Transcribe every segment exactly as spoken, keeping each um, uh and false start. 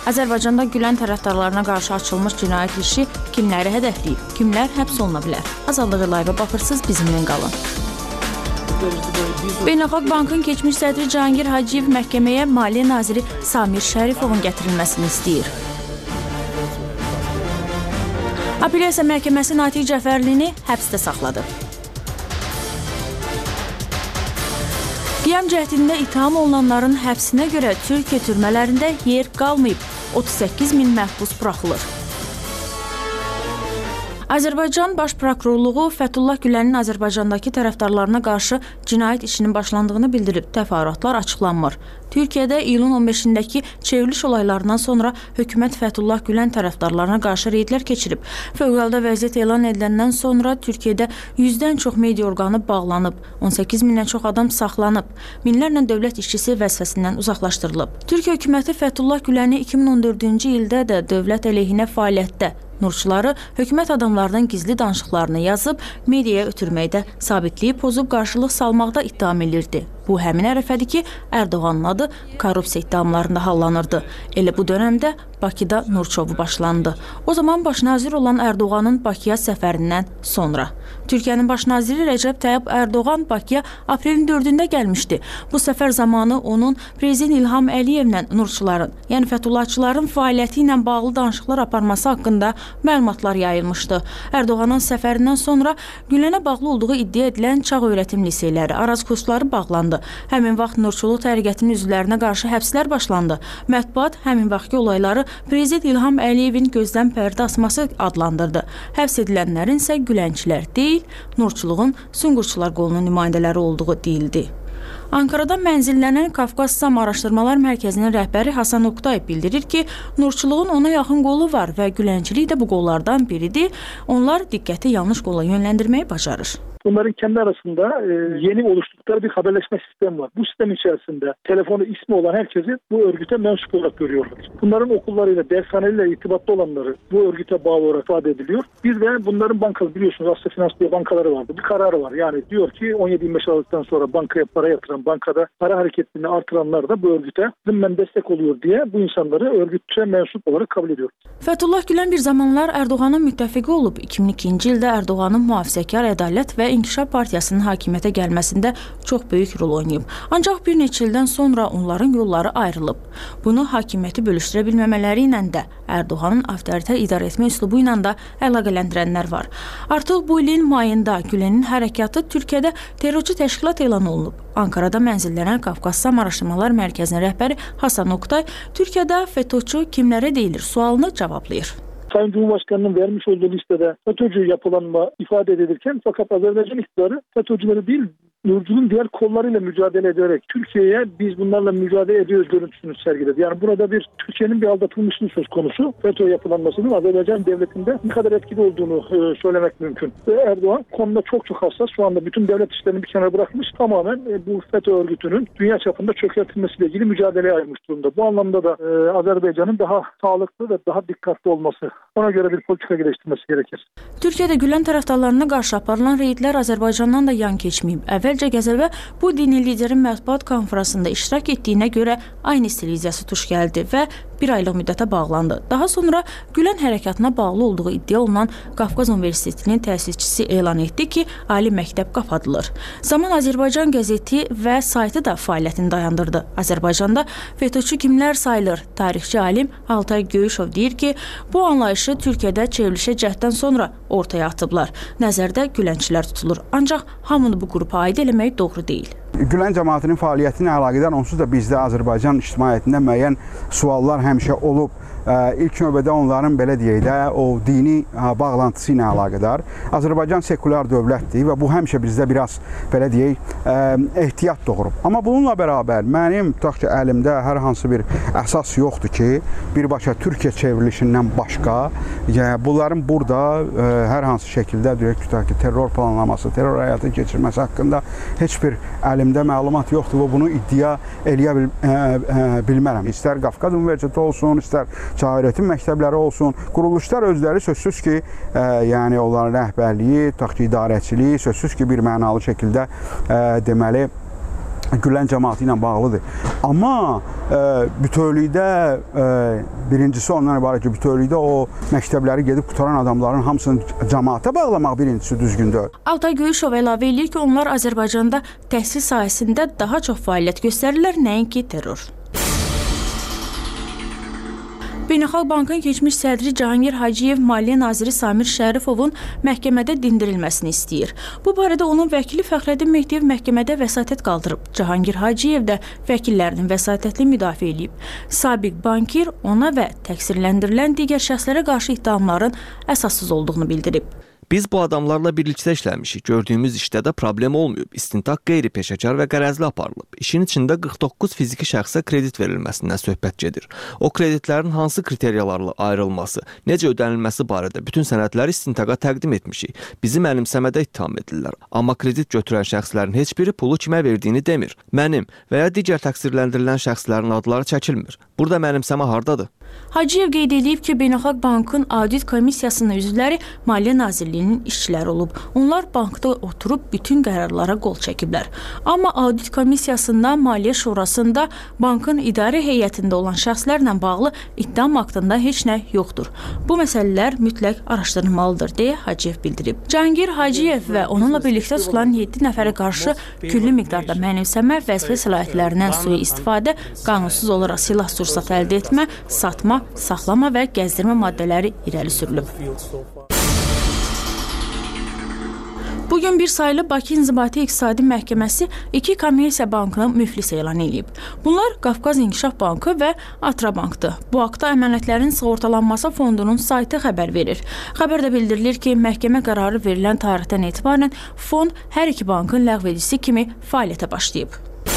Azərbaycanda Gülen tərəfdarlarına qarşı açılmış cinayət işi kimləri hədəfləyib, kimlər həbs oluna bilər? Azadlığı live baxırsınız, bizimlə qalın. Beynəlxalq Bankın keçmiş sədri Cahangir Hacıyev məhkəməyə Maliyyə naziri Samir Şərifovun gətirilməsini istəyir. Apellyasiya məhkəməsi Natiq Cəfərlini həbsdə saxladı. Qiyam cəhdində ittiham olunanların həbsinə görə Türkiyə türmələrində yer qalmayıb, otuz səkkiz min məhbus buraxılır. Azərbaycan Baş Prokurorluğu Fəthullah Gülənin Azərbaycandakı tərəfdarlarına qarşı cinayət işinin başlandığını bildirib, təfərrüatlar açıqlanmır. Türkiyədə iyulun on beşindəki çevriliş olaylarından sonra hökumət Fəthullah Gülen tərəfdarlarına qarşı reydlər keçirib. Fövqəladə vəziyyət elan ediləndən sonra Türkiyədə yüzdən çox media orqanı bağlanıb, on səkkiz mindən çox adam saxlanıb, minlərlə dövlət işçisi vəzifəsindən uzaqlaşdırılıb. Türkiyə hökuməti Fəthullah Güləni iki min on dördüncü ildə də dövlət əleyhinə fəaliyyətdə Nurçuları hökumət adamlardan gizli danışıqlarını yazıb, mediaya ötürməkdə, sabitliyib pozub qarşılıq salmaqda ittiham edirdi. Bu həmin ərəfədir ki, Ərdoğanın adı korrupsiya ittihamlarında hallanırdı. Elə bu dönəmdə Bakıda Nurçovu başlandı. O zaman baş nazir olan Ərdoğanın Bakıya səfərindən sonra. Türkiyənin baş naziri Rəcəb Tayyip Ərdoğan Bakıya aprelin dördündə gəlmişdi. Bu səfər zamanı onun prezident İlham Əliyevlə Nurçuların, yəni Fəthullahçıların fəaliyyəti ilə bağlı danışıqlar aparması haqqında məlumatlar yayılmışdı. Ərdoğanın səfərindən sonra Gülənə bağlı olduğu iddia edilən çağ öyrətim liseyləri, araz kursları bağlandı. Həmin vaxt Nurçuluq təriqətinin üzvlərinə qarşı həbslər başlandı. Mətbuat həmin vaxtki olayları Prezident İlham Əliyevin gözdən pərdə asması adlandırdı. Həbs edilənlərin isə Gülənçilər deyil, Nurçuluğun Sunqurçular qolunun nümayəndələri olduğu deyildi. Ankara'da mənzillənən Qafqaz Sam Araşdırmalar Mərkəzinin rəhbəri Hasan Oqtay bildirir ki, Nurçuluğun ona yaxın qolu var və Gülənçilik də bu qollardan biridir. Onlar diqqəti yanlış qola yönləndirməyi bacarır. Bunların kendi arasında e, yeni oluşturdukları bir haberleşme sistemi var. Bu sistem içerisinde telefonu ismi olan herkesi bu örgüte mensup olarak görüyorlar. Bunların okullarıyla, dershaneleriyle irtibatlı olanları bu örgüte bağlı olarak ifade ediliyor. Bir de bunların bankası, biliyorsunuz Asya Finans diye bankaları vardı. Bir kararı var. Yani diyor ki on yedi yirmi beş Aralık'tan sonra bankaya para yatıran, bankada para hareketini artıranlar da bu örgüte zımmen destek oluyor diye bu insanları örgüte mensup olarak kabul ediyor. Fəthullah Gülen bir zamanlar Ərdoğanın müttəfiqi olub. iki min ikinci ildə Ərdoğanın mühafizəkar Ədalət və İnkişaf Partiyasının hakimiyyətə gəlməsində çox böyük rol oynayıb. Ancaq bir neçə ildən sonra onların yolları ayrılıb. Bunu hakimiyyəti bölüşdürə bilməmələri ilə də Ərdoğanın avtoriter idarə etmə üslubu ilə də əlaqələndirənlər var. Artıq bu ilin mayında Gülenin hərəkatı Türkiyədə terrorçu təşkilat elan olunub. Ankara'da mənzillənən Qafqaz Sam Araşdırmalar Mərkəzinin rəhbəri Hasan Oqtay Türkiyədə FETÖ'çü kimlərə deyilir sualını cevaplayır. Sayın Cumhurbaşkanı'nın vermiş olduğu listede FETÖ'cü yapılanma ifade edilirken fakat Azerbaycan iktidarı FETÖ'cüleri değil, Nurculuğun diğer kollarıyla mücadele ederek Türkiye'ye biz bunlarla mücadele ediyoruz görüntüsünü sergiledi. Yani burada bir Türkiye'nin bir aldatılmışlığı söz konusu. FETÖ yapılanmasının Azerbaycan devletinde ne kadar etkili olduğunu e, söylemek mümkün. Ve Erdoğan konuda çok çok hassas. Şu anda bütün devlet işlerini bir kenara bırakmış. Tamamen e, bu FETÖ örgütünün dünya çapında çökertilmesiyle ilgili mücadeleye ayırmış durumda. Bu anlamda da e, Azerbaycan'ın daha sağlıklı ve daha dikkatli olması, ona göre bir politika geliştirmesi gerekir. Türkiye'de Gülen tərəfdarlarına qarşı aparılan reydlər Azərbaycandan da yan keçməyib. Əvvəlcə Gəzəvə bu dini liderin mətbuat konferansında iştirak etdiyinə görə aynı stiliziyası tuş gəldi və bir aylıq müddətə bağlandı. Daha sonra Gülen hərəkatına bağlı olduğu iddia olunan Qafqaz Universitetinin təsisçisi elan etdi ki, ali məktəb qapadılır. Zaman Azərbaycan qəzeti və saytı da fəaliyyətini dayandırdı. Azərbaycanda FETÖ'çü kimlər sayılır? Tarixçi alim Altay Göyüşov deyir ki, bu anlayışı Türkiyədə çevrilişə cəhddən sonra ortaya atıblar. Nəzərdə Gülənçilər tutulur. Ancaq hamını bu qrupa aid eləmək doğru deyil. Gülen cəmaatının fəaliyyətinə əlaqədar onsuz da bizdə Azərbaycan ictimaiyyətində müəyyən suallar həmişə olub. İlk növbədə onların belə deyək də o dini bağlantısı ilə əlaqədar. Azərbaycan sekulyar dövlətdir və bu həmişə bizdə biraz belə deyək ehtiyat doğurub. Amma bununla bərabər mənim tutaq ki, əlimdə hər hansı bir əsas yoxdur ki, birbaşa Türkiyə çevrilişindən başqa bunların burada hər hansı şəkildə deyək tutaq ki, terror planlaması, terror həyata keçirməsi haqqında heç bir əlimdə məlumat yoxdur və bunu iddia eləyə bil, ə, ə, bilmərəm. İstər Qafqaz Universiteti olsun, istər çağırətin məktəbləri olsun, quruluşlar özləri sözsüz ki, ə, yəni onların rəhbərliyi, tutaq ki, idarəçiliyi sözsüz ki, bir mənalı şəkildə ə, deməli Gülen cəmaatı ilə bağlıdır. Amma e, bütövlükdə e, birincisi ondan ibarət ki, bütövlükdə o məktəbləri gedib qutaran adamların hamısını cəmaata bağlamaq birincisi düzgün deyil. Altay Göyüşov əlavə edir ki, onlar Azərbaycanda təhsil sahəsində daha çox fəaliyyət göstərirlər, nəinki terror. Beynəlxalq Bankın keçmiş sədri Cahangir Hacıyev Maliyyə naziri Samir Şərifovun məhkəmədə dindirilməsini istəyir. Bu barədə onun vəkili Fəxrəddin Mehdiyev məhkəmədə vəsatət qaldırıb. Cahangir Hacıyev də vəkillərinin vəsatətli müdafiə edib. Sabiq bankir ona və təqsirləndirilən digər şəxslərə qarşı ittihamların əsassız olduğunu bildirib. Biz bu adamlarla birlikdə işləmişik. Gördüyümüz işdə də problem olmayıb. İstintaq qeyri-peşəkar və qərəzli aparılıb. İşin içində qırx doqquz fiziki şəxsə kredit verilməsindən söhbət gedir. O kreditlərin hansı kriteriyalarla ayrılması, necə ödənilməsi barədə bütün sənədləri istintaqa təqdim etmişik. Bizi mənimsəmədə ittiham edirlər. Amma kredit götürən şəxslərin heç biri pulu kimə verdiyini demir. Mənim və ya digər təqsirləndirilən şəxslərin adları çəkilmir. Burada mənimsəmə hardadır? Hacıyev qeyd edib ki, Beynəlxalq Bankın audit komissiyasının üzvləri Maliyyə Nazirliyinin işçiləri olub. Onlar bankda oturub bütün qərarlara qol çəkiblər. Amma audit komissiyasında, Maliyyə Şurasında, bankın idarə heyətində olan şəxslərlə bağlı ittiham haqqında heç nə yoxdur. Bu məsələlər mütləq araşdırılmalıdır, deyə Hacıyev bildirib. Cahangir Hacıyev və onunla birlikdə tutulan yeddi nəfərə qarşı külli miqdarda mənimsəmə, vəzifə səlahiyyətlərindən sui-istifadə, qanunsuz olaraq silah-sursat əldə etmə, satma, saxlama və gəzdirmə maddələri irəli sürülüb. Bugün bir sayılı Bakı İnzibati İqtisadi Məhkəməsi iki kommersiya bankını müflis elan edib. Bunlar Qafqaz İnkişaf Bankı və Atrabankdır. Bu haqda Əmanətlərin Sığortalanması Fondunun saytı xəbər verir. Xəbərdə bildirilir ki, məhkəmə qərarı verilən tarixdən etibarən fond hər iki bankın ləğv edicisi kimi fəaliyyətə başlayıb.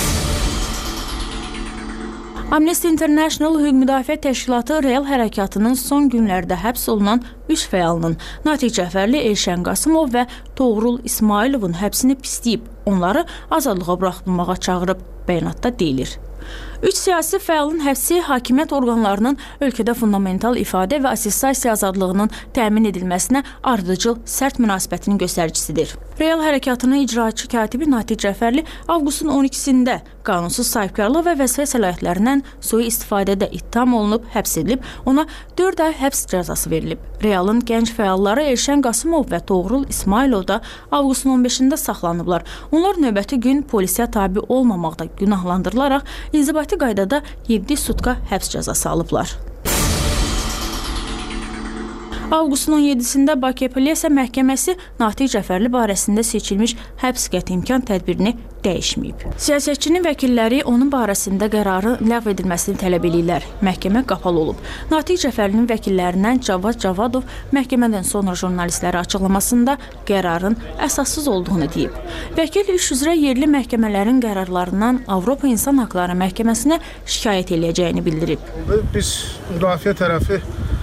Amnesty International Hüquq Müdafiə Təşkilatı real hərəkatının son günlərdə həbs olunan üç fəalının Natiq Cəfərli, Elşən Qasımov və Toğrul İsmailovun həbsini pisləyib, onları azadlığa buraxılmağa çağırıb, bəyanatda deyilir. Üç siyasi fəalın həbsi hakimiyyət orqanlarının ölkədə fundamental ifadə və assosiasiya azadlığının təmin edilməsinə ardıcıl sərt münasibətinin göstəricisidir. Real hərəkatının icraçı katibi Natiq Cəfərli avqustun on ikisində qanunsuz sahibkarlıq və vəzifə səlahiyyətlərindən sui-istifadədə ittiham olunub, həbs edilib, ona dörd ay həbs cəzası verilib. Realın gənc fəalları Elşən Qasımov və Toğrul İsmailov da avqustun on beşində saxlanıblar. Onlar növbəti gün polisiya tabi olmamaqda günahlandırılaraq inzibati qaydada yeddi sutka həbs cəzası alıblar. Avqustun on yeddisində Bakı Apellyasiya Məhkəməsi Natiq Cəfərli barəsində seçilmiş həbs qətimkan tədbirini dəyişməyib. Siyasətçinin vəkilləri onun barəsində qərarın ləğv edilməsini tələb edirlər. Məhkəmə qapalı olub. Natiq Cəfərlinin vəkillərindən Cavad Cavadov məhkəmədən sonra jurnalistlərə açıqlamasında qərarın əsassız olduğunu deyib. Vəkil iş üzrə yerli məhkəmələrin qərarlarından Avropa İnsan Haqları Məhkəməsinə şikayət edəcəyini bildirib. Biz müdafiə tərəfi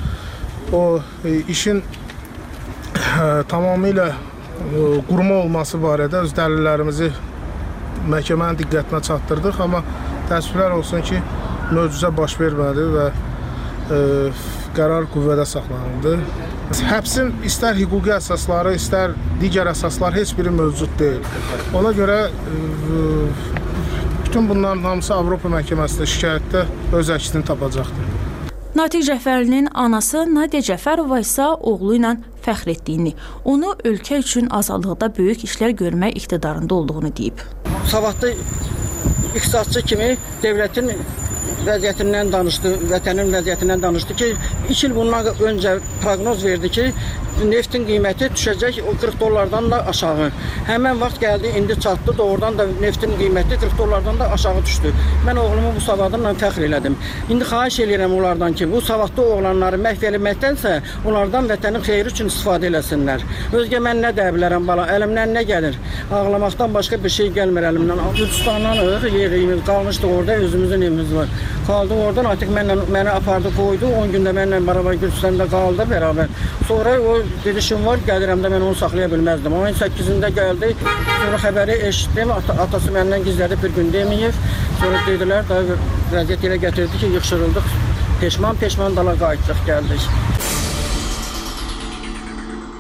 o e, işin e, tamamilə e, qurma olması barədə öz dəlillərimizi məhkəmənin diqqətinə çatdırdıq, amma təəssüflər olsun ki, möcüzə baş vermədi və e, qərar qüvvədə saxlanıldı. Həbsin istər hüquqi əsasları, istər digər əsaslar heç biri mövcud deyil. Ona görə e, bütün bunların hamısı Avropa Məhkəməsində şikayətdə öz əksini tapacaqdır. Natiq Cəfərlinin anası Nadia Cəfərova isə oğlu ilə fəxr etdiyini, onu ölkə üçün azadlıqda böyük işlər görmək iqtidarında olduğunu deyib. Savadlı iqtisadçı kimi dövlətin vəziyyətindən danışdı, vətənin vəziyyətindən danışdı ki, iki il bundan öncə proqnoz verdi ki, neftin qiyməti düşəcək qırx dollardan da aşağı. Həmən vaxt gəldi, indi çatdı, doğrudan da neftin qiyməti qırx dollardan da aşağı düşdü. Mən oğlumu bu savadımla fəxr elədim. İndi xahiş edirəm onlardan ki, bu savadlı oğlanları məhv eləməkdənsə, onlardan vətənin xeyri üçün istifadə eləsinlər. Özgə mən nə deyə bilərəm bala, əlimdən nə gəlir? Ağlamaqdan başqa bir şey gəlmir əlimdən. Gürcistandan yerimiz qalmışdı orada, özümüzün evimiz var. Qaldı oradan, artıq mənlə, məni apardı, qoydu. on gündə mənlə beraber Gürcistanda qaldı beraber. Sonra o dedişim var, gəlirəm də mən onu saxlaya bilməzdim. Ayın səkkizində gəldi, sonra xəbəri eşitdim, At atası məndən gizlədi, bir gün deməyib. Sonra dedilər, da vəziyyət elə gətirdi ki, yıxşırıldıq, peşman-peşman dala qayıtdıq, gəldik.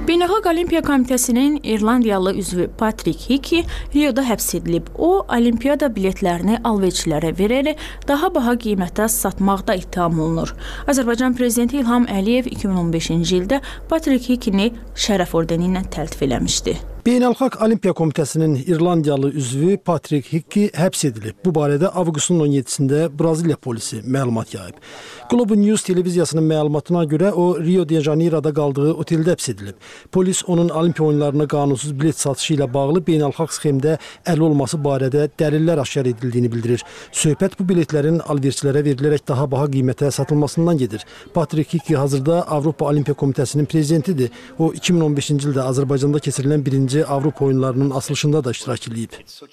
Beynəlxalq Olimpiya Komitəsinin İrlandiyalı üzvü Patrick Hickey Rioda həbs edilib. O, olimpiyada biletlərini alverçilərə verərək daha baha qiymətə satmaqda ittiham olunur. Azərbaycan Prezidenti İlham Əliyev iki min on beşinci ildə Patrick Hickeyni şərəf ordeni ilə təltif eləmişdi. Beynəlxalq Olimpiya Komitəsinin İrlandiyalı üzvü Patrick Hickey həbs edilib. Bu barədə avqustun on yeddisində Braziliya polisi məlumat yayıb. Globo News televiziyasının məlumatına görə o Rio de Janeiro'da qaldığı oteldə həbs edilib. Polis onun Olimpiya oyunlarına qanunsuz bilet satışı ilə bağlı beynəlxalq sxemdə əli olması barədə dəlillər aşkar edildiyini bildirir. Söhbət bu biletlərin alverçilərə verilərək daha baha qiymətə satılmasından gedir. Patrick Hickey hazırda Avropa Olimpiya Komitəsinin prezidentidir. O iki min on beşinci ildə Azərbaycanda keçirilən birinci Avropa oyunlarının açılışında da iştirak edib.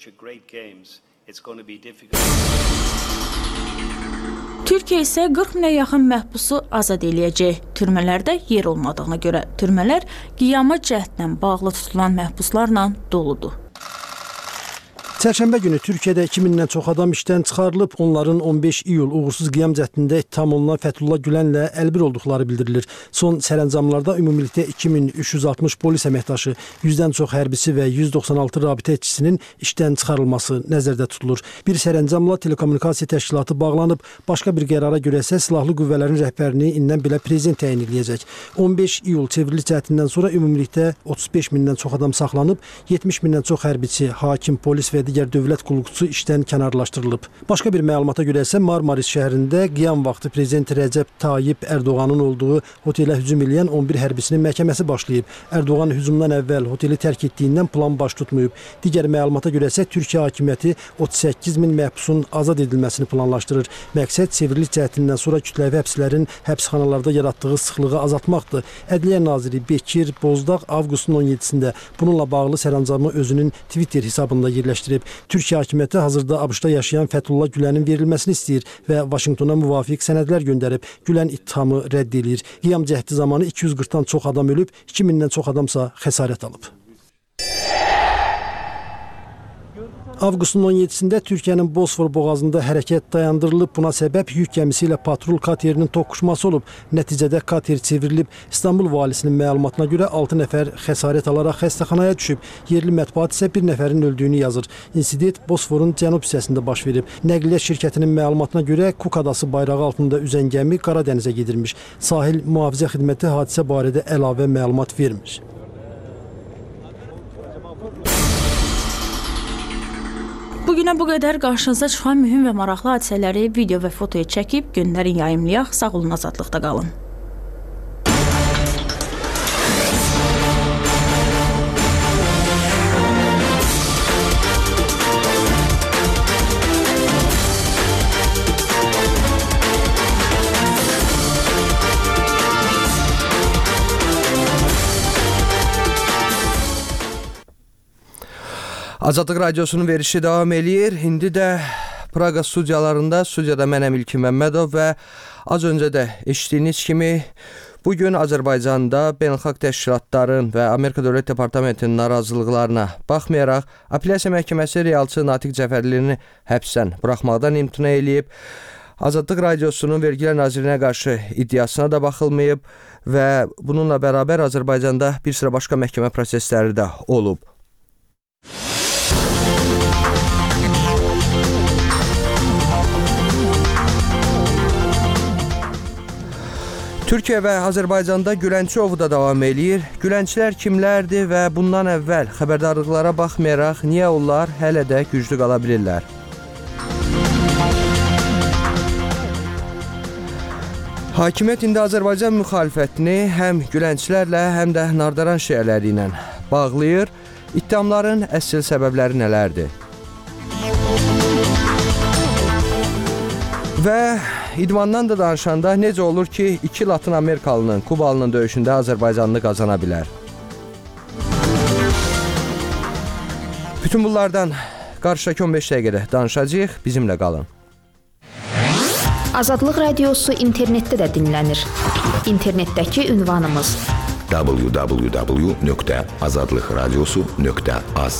Türkiyə isə qırx minə yaxın məhbusu azad eləyəcək. Türmələrdə yer olmadığına görə türmələr qiyama cəhdlə bağlı tutulan məhbuslarla doludur. Çərşənbə günü Türkiyədə iki mindən çox adam işdən çıxarılıb. Onların on beş iyul uğursuz qiyam cəhdində ittiham olunan Fəthullah Gülənlə əlbir olduqları bildirilir. Son sərəncamlarda ümumilikdə iki min üç yüz altmış polis əməkdaşı, yüzdən çox hərbisi və yüz doxsan altı rabitə etçisinin işdən çıxarılması nəzərdə tutulur. Bir sərəncamla telekommunikasiya təşkilatı bağlanıb. Başqa bir qərara görə isə silahlı qüvvələrin rəhbərini indən belə prezident təyin edəcək. on beş iyul çevriliş cəhdindən sonra ümumilikdə otuz beş mindən çox adam saxlanıb, yetmiş mindən çox hərbiçi, hakim, polis və digər dövlət qulluqçusu işdən kənarlaşdırılıb. Başqa bir məlumata görə isə Marmaris şəhərində qiyam vaxtı Prezident Rəcəb Tayyip Ərdoğanın olduğu otelə hücum edən on bir hərbisinin məhkəməsi başlayıb. Ərdoğan hücumdan əvvəl oteli tərk etdiyindən plan baş tutmayıb. Digər məlumata görə isə Türkiyə hakimiyyəti otuz səkkiz min məhbusun azad edilməsini planlaşdırır. Məqsəd çevriliş cəhdindən sonra kütləvi həbslərin həbsxanalarda yaratdığı sıxlığı azaltmaqdır. Ədliyyə naziri Bekir Bozdağ avqustun on yeddisində bununla bağlı sərəncamı özünün Twitter hesabında yerləşdirib. Türkiyə hakimiyyəti hazırda ABŞ-da yaşayan Fəthullah Gülənin verilməsini istəyir və Vaşinqtona müvafiq sənədlər göndərib. Gülən ittihamı rədd edir. Qiyam cəhdi zamanı iki yüz qırxdan çox adam ölüb, iki mindən çox adamsa xəsarət alıb. Avqustun on yeddisində Türkiyənin Bosfor boğazında hərəkət dayandırılıb. Buna səbəb yük gəmisi ilə patrul katerinin toqquşması olub. Nəticədə kater çevrilib. İstanbul valisinin məlumatına görə altı nəfər xəsarət alaraq xəstəxanaya düşüb. Yerli mətbuat isə bir nəfərin öldüyünü yazır. İnsident Bosforun cənub hissəsində baş verib. Nəqliyyat şirkətinin məlumatına görə Kuk adası bayrağı altında üzən gəmi Qara dənizə gedirmiş. Sahil mühafizə xidməti hadisə barədə əlavə məlumat vermir. Bugünə bu qədər qarşınıza çıxan mühüm və maraqlı hadisələri video və fotoya çəkib göndərin, yayımlayaq. Sağ olun, azadlıqda qalın. Azadlıq Radiosunun verişi davam eləyir. İndi də Praqa studiyalarında, studiyada mənəm İlkin Məmmədov və az öncə də eşitdiyiniz kimi bugün Azərbaycanda beynəlxalq təşkilatların və Amerika Dövlət Departamentinin narazılıqlarına baxmayaraq Apellyasiya Məhkəməsi realçı Natiq Cəfərlini həbsdən buraxmaqdan imtina eləyib. Azadlıq Radiosunun Vergilər Nazirinə qarşı iddiasına da baxılmayıb və bununla bərabər Azərbaycanda bir sıra başqa məhkəmə prosesləri də olub. Türkiyə və Azərbaycanda Gülənçi ovu da davam eləyir. Gülənçilər kimlərdir və bundan əvvəl xəbərdarlıqlara baxmayaraq niyə onlar hələ də güclü qala bilirlər? Hakimiyyət indi Azərbaycan müxalifətini həm Gülənçilərlə, həm də Nardaran şiələri ilə bağlayır. İttihamların əsl səbəbləri nələrdir? Və idmandan da danışanda necə olur ki, iki Latın Amerikalının Kubalının döyüşündə Azərbaycanlı qazana bilər? Bütün bunlardan qarşıdakı on beş dəqiqədə danışacağıq. Bizimlə qalın. Azadlıq Radiosu internetdə də dinlənir. İnternetdəki ünvanımız w w w nöqtə azadlıq radiosu nöqtə az.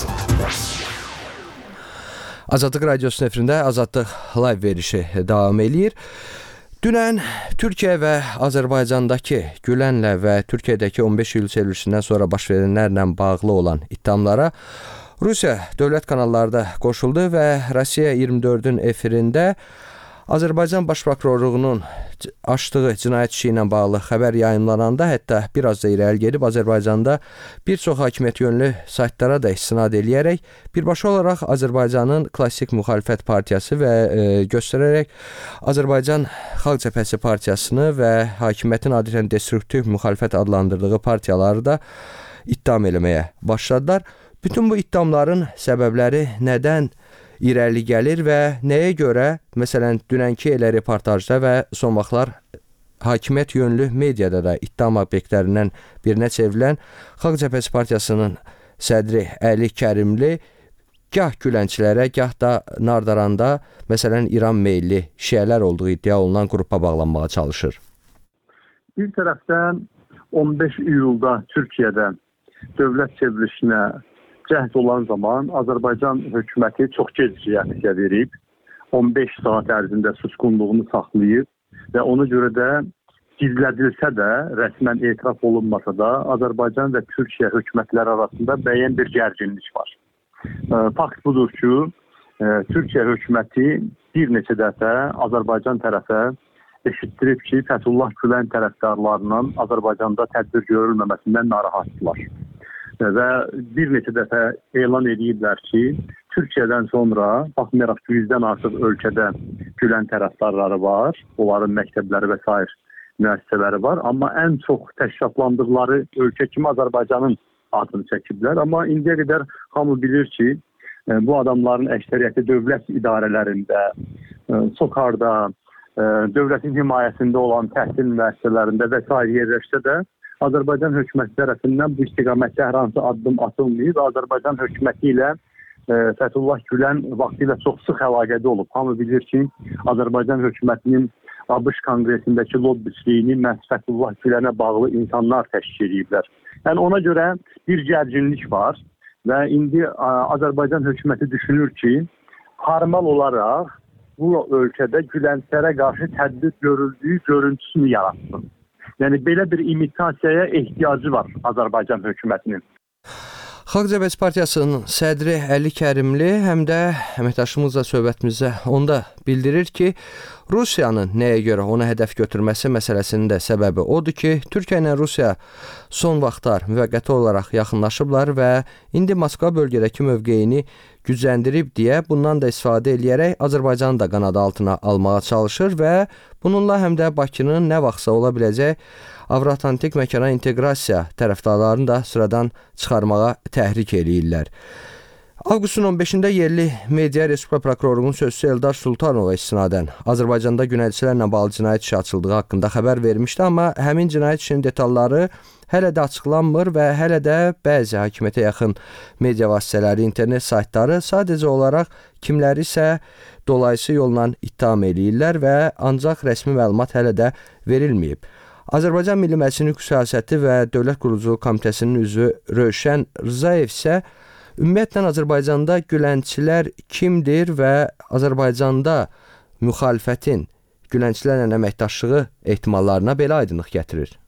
Azadlıq Radiosu nefrində Azadlıq live verişi davam eləyir. Dünən Türkiyə və Azərbaycandakı Gülənlə və Türkiyədəki on beş iyul çevrilişindən sonra baş verənlərlə bağlı olan ittihamlara Rusiya dövlət kanalları da qoşuldu və Rusiya iyirmi dördün efirində Azərbaycan Baş Prokurorluğunun açdığı cinayət işi ilə bağlı xəbər yayımlananda, hətta biraz da irəli gedib Azərbaycanda bir çox hakimiyyət yönlü saytlara da istinad eləyərək birbaşa olaraq Azərbaycanın klassik müxalifət partiyası və e, göstərərək Azərbaycan Xalq Cəbhəsi partiyasını və hakimiyyətin adətən destruktiv müxalifət adlandırdığı partiyaları da ittiham eləməyə başladılar. Bütün bu ittihamların səbəbləri nədən irəli gəlir və nəyə görə, məsələn, dünənki elə reportajda və son vaxtlar hakimiyyət yönlü mediada da ittiham obyektlərindən birinə çevrilən Xalq Cəbhəsi partiyasının sədri Əli Kərimli gah Gülənçilərə, gah da Nardaranda, məsələn, İran meyilli şiələr olduğu iddia olunan qrupa bağlanmağa çalışır. Bir tərəfdən on beş iyulda Türkiyədə dövlət çevrilişinə cəhd olan zaman Azərbaycan hökuməti çox gec reaksiya verib, on beş saat ərzində susqunluğunu saxlayıb və ona görə də gizlədilsə də, rəsmən etiraf olunmasa da, Azərbaycan və Türkiyə hökumətləri arasında müəyyən bir gərginlik var. Fakt budur ki, Türkiyə hökuməti bir neçə dəfə Azərbaycan tərəfə eşitdirib ki, Fəthullah Gülen tərəfdarlarının Azərbaycanda tədbir görülməməsindən narahatdılar. Və bir neçə dəfə elan ediblər ki, Türkiyədən sonra, baxmayaraq ki, yüzdən artıq ölkədə Gülen tərəfdarları var, onların məktəbləri və sair müəssisələri var, amma ən çox təşkilatlandıqları ölkə kimi Azərbaycanın adını çəkiblər. Amma indiyə qədər hamı bilir ki, bu adamların əksəriyyəti dövlət idarələrində, SOCAR-da, dövlətin himayəsində olan təhsil müəssisələrində və sair yerləşsə də, Azərbaycan hökuməti tərəfindən bu istiqamətdə hər hansı addım atılmayıb. Azərbaycan hökuməti ilə e, Fəthullah Gülen vaxtilə çox sıx əlaqədə olub. Hamı bilir ki, Azərbaycan hökumətinin ABŞ konqresindəki lobbistliyini məhz Fəthullah Gülenə bağlı insanlar təşkil ediblər. Yəni ona görə bir gərginlik var və indi a, Azərbaycan hökuməti düşünür ki, formal olaraq bu ölkədə Gülenlərə qarşı tədbir görüldüyü görüntüsünü yaratsın. Yəni belə bir imitasiyaya ehtiyacı var Azərbaycan hökumətinin. Xalq Cəbhəsi partiyasının sədri Əli Kərimli həm də əməkdaşımızla söhbətimizdə onda bildirir ki, Rusiyanın nəyə görə ona hədəf götürməsi məsələsinin də səbəbi odur ki, Türkiyə ilə Rusiya son vaxtlar müvəqqəti olaraq yaxınlaşıblar və indi Moskva bölgədəki mövqeyini gücləndirib deyə bundan da istifadə edərək Azərbaycanı da qanadı altına almağa çalışır və bununla həm də Bakının nə vaxtsa ola biləcək Avro-Atlantik məkana inteqrasiya tərəfdarlarını da sıradan çıxarmağa təhrik eləyirlər. Avqustun on beşində yerli media Respublika Prokurorluğunun sözçüsü Eldar Sultanova istinadən Azərbaycanda günəlçilərlə bağlı cinayət işi açıldığı haqqında xəbər vermişdi, amma həmin cinayət işinin detalları hələ də açıqlanmır və hələ də bəzi hakimiyyətə yaxın media vasitələri, internet saytları sadəcə olaraq kimləri isə dolayısı yolla ittiham eləyirlər və ancaq rəsmi məlumat hələ də verilməyib. Azərbaycan Milli Məclisinin Hüquq Siyasəti və Dövlət Quruculuq Komitəsinin üzvü Rövşən Rzayev isə ümumiyyətlə Azərbaycanda Gülənçilər kimdir və Azərbaycanda müxalifətin Gülənçilərlə əməkdaşlığı ehtimallarına belə aydınlıq gətirir.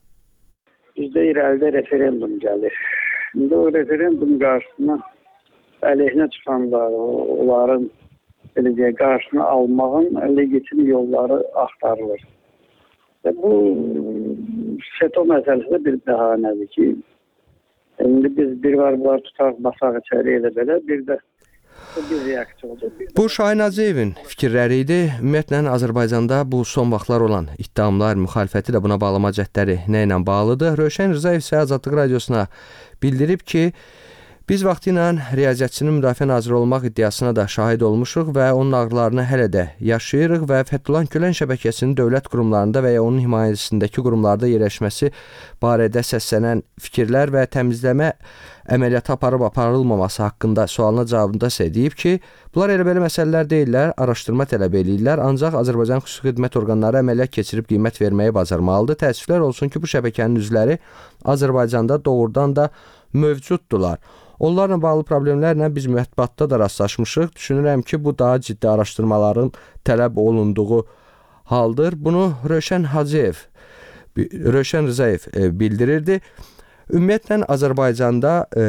Bizdə irəlidə referendum gəlir. İndi o referendum qarşısına əleyhinə çıxanlar, onların belə deyək, qarşısını almağın legitim yolları axtarılır. Və bu FETÖ məsələsi də bir bəhanədir ki, indi biz bir var bunlar tutaq, basaq içəri elə belə, bir də bir reaksiya olacaq. Bu Şahin Hacıyevin fikirləri idi. Ümumiyyətlə Azərbaycanda bu son vaxtlar olan ittihamlar, müxalifəti də buna bağlama cəhdləri nə ilə bağlıdır? Rövşən Rzayev isə Azadlıq Radiosuna bildirib ki, biz vaxtı ilə riyaziyyatçının müdafiə naziri olmaq iddiasına da şahid olmuşuq və onun ağrılarını hələ də yaşayırıq və Fəthullah Gülen şəbəkəsinin dövlət qurumlarında və ya onun himayəsindəki qurumlarda yerləşməsi barədə səslənən fikirlər və təmizləmə əməliyyatı aparıb aparılmaması haqqında sualına cavabında isə deyib ki, bunlar elə belə məsələlər deyirlər, araşdırma tələb edirlər, ancaq Azərbaycan xüsusi xidmət orqanları əməliyyat keçirib qiymət verməyi bacarmalıdır. Təəssüflər olsun ki, bu şəbəkənin üzvləri Azərbaycanda doğrudan da mövcuddurlar. Onlarla bağlı problemlərlə biz mətbuatda da rastlaşmışıq. Düşünürəm ki, bu daha ciddi araşdırmaların tələb olunduğu haldır. Bunu Rövşən Hacıyev, Rövşən Rzayev bildirirdi. Ümumiyyətlə Azərbaycanda e,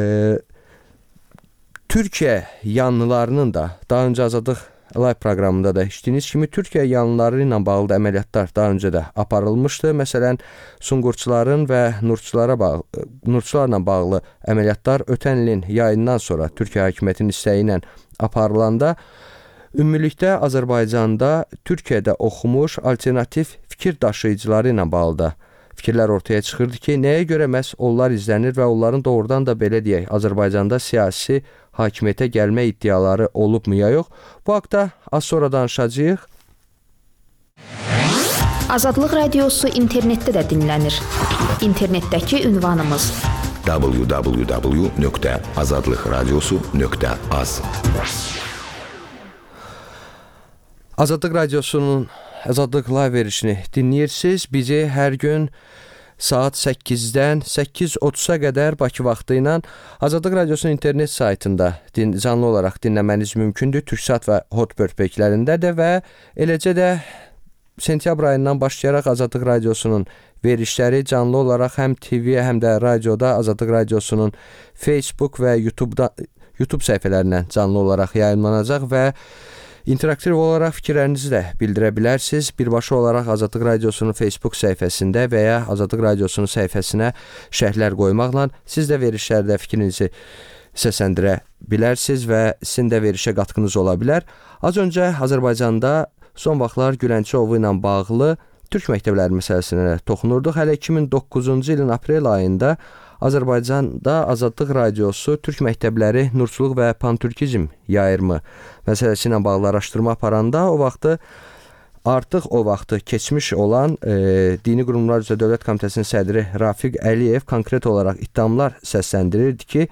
Türkiyə yanlılarının da daha öncə Azadlıq Live proqramında da işlədiyiniz kimi Türkiyə yanlıları ilə bağlı da əməliyyatlar daha öncə də aparılmışdı. Məsələn, Sunqurçuların və Nurçulara bağlı, Nurçularla bağlı əməliyyatlar ötən ilin yayından sonra Türkiyə hakimiyyətinin istəyi ilə aparılanda ümumilikdə Azərbaycanda Türkiyədə oxumuş alternativ fikir daşıyıcıları ilə bağlı da fikirlər ortaya çıxırdı ki, nəyə görə məhz onlar izlənir və onların doğrudan da belə deyək, Azərbaycanda siyasi hakimiyyətə gəlmə iddiaları olub mu ya yox? Bu haqda az sonra danışacağıq. Azadlıq Radiosu internetdə də dinlənir. İnternetdəki ünvanımız w w w nöqtə azadlıqradiosu nöqtə az. Azadlıq Radiosunun Azadlıq Live verişini dinləyirsiniz. Bizi hər gün saat səkkizdən səkkiz otuz'a qədər Bakı vaxtı ilə Azadlıq Radiosunun internet saytında din, canlı olaraq dinləməniz mümkündür. Türksat və Hotbird peklərində də və eləcə də sentyabr ayından başlayaraq Azadlıq Radiosunun verişləri canlı olaraq həm T V, həm də radioda Azadlıq Radiosunun Facebook və YouTube'da, YouTube səhifələrindən canlı olaraq yayımlanacaq və interaktiv olaraq fikirlərinizi də bildirə bilərsiniz. Birbaşa olaraq Azadlıq Radiosunun Facebook səhifəsində və ya Azadlıq Radiosunun səhifəsinə şərhlər qoymaqla siz də verişlərdə fikrinizi səsləndirə bilərsiniz və sizin də verişə qatqınız ola bilər. Az öncə Azərbaycanda son vaxtlar Gülənçiovu ilə bağlı Türk məktəbləri məsələsinə toxunurduq. Hələ iki min doqquzuncu ilin aprel ayında Azərbaycanda Azadlıq Radiosu Türk məktəbləri nurçuluq və pantürkizm yayırımı məsələsi ilə bağlı araşdırma aparanda o vaxtı artıq o vaxtı keçmiş olan e, Dini Qurumlar üzrə Dövlət Komitəsinin sədri Rafiq Əliyev konkret olaraq iddiamlar səsləndirirdi ki,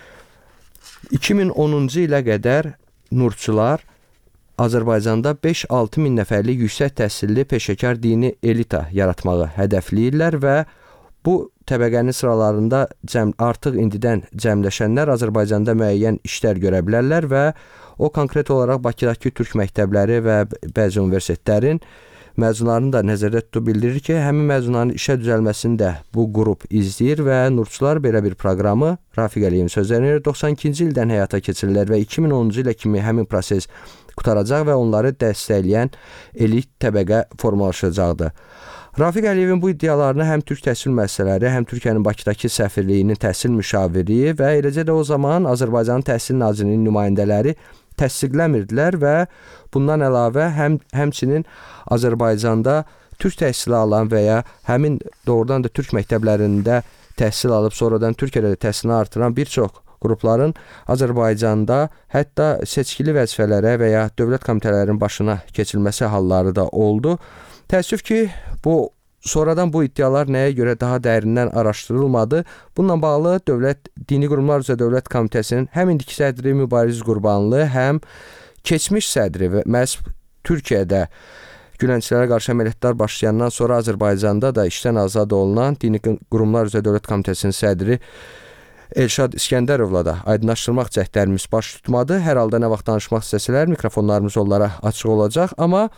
iki min onuncu ilə qədər nurçular Azərbaycanda beş altı min nəfərlik yüksək təhsilli peşəkar dini elita yaratmağı hədəfləyirlər və bu təbəqənin sıralarında cəm, artıq indidən cəmləşənlər Azərbaycanda müəyyən işlər görə bilərlər və o konkret olaraq Bakıdakı türk məktəbləri və bəzi universitetlərin məzunlarını da nəzərdə tutub bildirir ki, həmin məzunların işə düzəlməsini də bu qrup izləyir və nurçular belə bir proqramı Rafiq Əliyevin sözlərinə doxsan ikinci ildən həyata keçirirlər və iki min onuncu ilə kimi həmin proses qutaracaq və onları dəstəkləyən elit təbəqə formalaşacaqdır. Rafiq Əliyevin bu iddialarını həm Türk Təhsil Müəssisələri, həm Türkiyənin Bakıdakı səfirliyinin təhsil müşaviri və eləcə də o zaman Azərbaycanın Təhsil Nazirliyinin nümayəndələri təsdiqləmirdilər və bundan əlavə həm həmçinin Azərbaycanda türk təhsili alan və ya həmin doğrudan da türk məktəblərində təhsil alıb sonradan Türkiyədə təhsilini artıran bir çox qrupların Azərbaycanda hətta seçkili vəzifələrə və ya dövlət komitələrinin başına keçilməsi halları da oldu. Təəssüf ki, bu sonradan bu iddialar nəyə görə daha dərindən araşdırılmadı. Bununla bağlı Dövlət Dini Qurumlar üzrə Dövlət Komitəsinin həm indiki sədri Mübariz Qurbanlı, həm keçmiş sədri və məhz Türkiyədə Gülənçilərə qarşı əməliyyatlar başlayandan sonra Azərbaycanda da işdən azad olunan Dini Qurumlar üzrə Dövlət Komitəsinin sədri Elşad İskəndərovla da aydınlaşdırmaq cəhdlərimiz baş tutmadı. Hər halda nə vaxt danışmaq istəsələr mikrofonlarımız onlara açıq olacaq, amma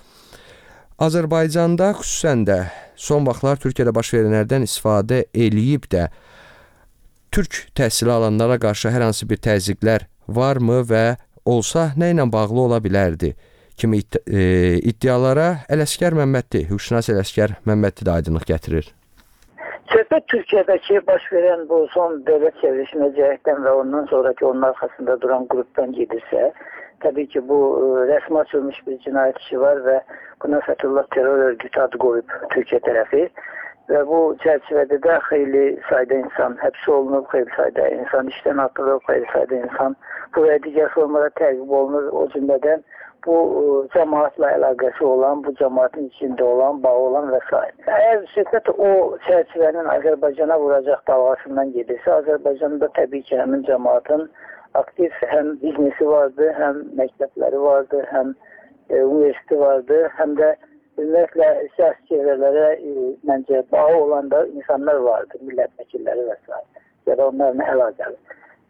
Azərbaycanda xüsusən də son vaxtlar Türkiyədə baş verənlərdən istifadə eləyib də türk təhsili alanlara qarşı hər hansı bir təzyiqlər varmı və olsa nə ilə bağlı ola bilərdi kimi iddialara Ələsgər Məmmədli, hüquqşünas Ələsgər Məmmədli də aydınlıq gətirir. Söhbət Türkiyədəki baş verən bu son dövlət çevrilişinə cəhətdən və ondan sonraki onun arxasında duran qrupdan gedirsə, təbii ki, bu rəsmi açılmış bir cinayət işi var və buna Fethullah terror örgütü adı qoyub Türkiyə tərəfi və bu çərçivədə də xeyli sayda insan həbs olunub, xeyli sayda insan işdən atılıb, xeyli sayda insan bu və digər formada təqib olunur. O cümlədən bu cəmaatla əlaqəsi olan, bu cəmaatın içində olan, bağı olan və s. Əgər söhbət o çərçivənin Azərbaycana vuracaq dalğasından gedirsə, Azərbaycanda təbii ki, həmin cəmaatın aktiv həm biznesi vardı, həm məktəbləri vardı, həm e, universiteti vardı, həm də ümumiyyətlə siyasi çevrələrə e, məncə bağı olan da insanlar vardı, millət vəkilləri və s. ya da onlarla əlaqəli.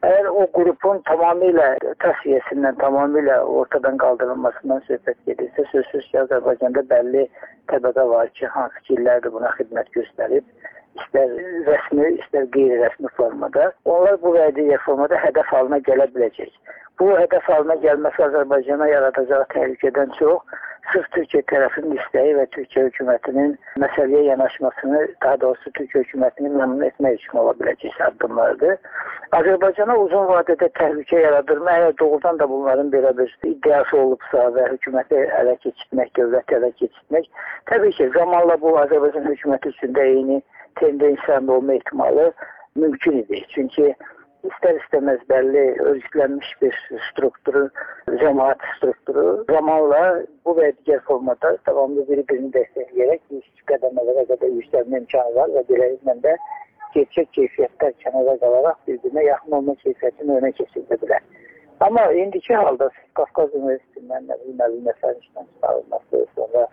Eğer o grubun tamamıyla tasfiyesinden, tamamıyla ortadan kaldırılmasından söhbət gedirsə, sözsüz ki, Azərbaycanda bəlli təbəqə var ki, hansı ki illərdir buna xidmət göstərib, istər rəsmi, istər qeyri-rəsmi formada. Onlar bu vədi formada hədəf halına gələ biləcək. Bu hədəf halına gəlməsi Azərbaycana yaradacağı təhlükədən çox sırf Türkiyə tərəfinin istəyi və Türkiyə hökumətinin məsələyə yanaşmasını, daha doğrusu Türkiyə hökumətini məmnun etmək üçün ola biləcək addımlardır. Azərbaycana uzun vadədə təhlükə yaradırma, əgər doğrudan da bunların belə bir iddiası olubsa və hökuməti ələ keçirmək, dövləti ələ keçirmək, təbii ki, zamanla bu Azərbaycan hökuməti üçün də eyni tendensiyanın olma ehtimalı mümkün idi. Çünki İster-istemez belli örgütlenmiş bir strukturu, cemaat strukturu zamanla bu ve diğer formada devamlı birbirini destekleyerek üst kademelere kadar yükselme imkanı var ve diğerinden de gerçek keyfiyetler kenara kalarak birbirine yakın olma keyfiyetini öne geçirdiler. Ama indiki halde Kafkaz Üniversitesi'nden Nəbi Məsəlişdən çıkarılması, sonra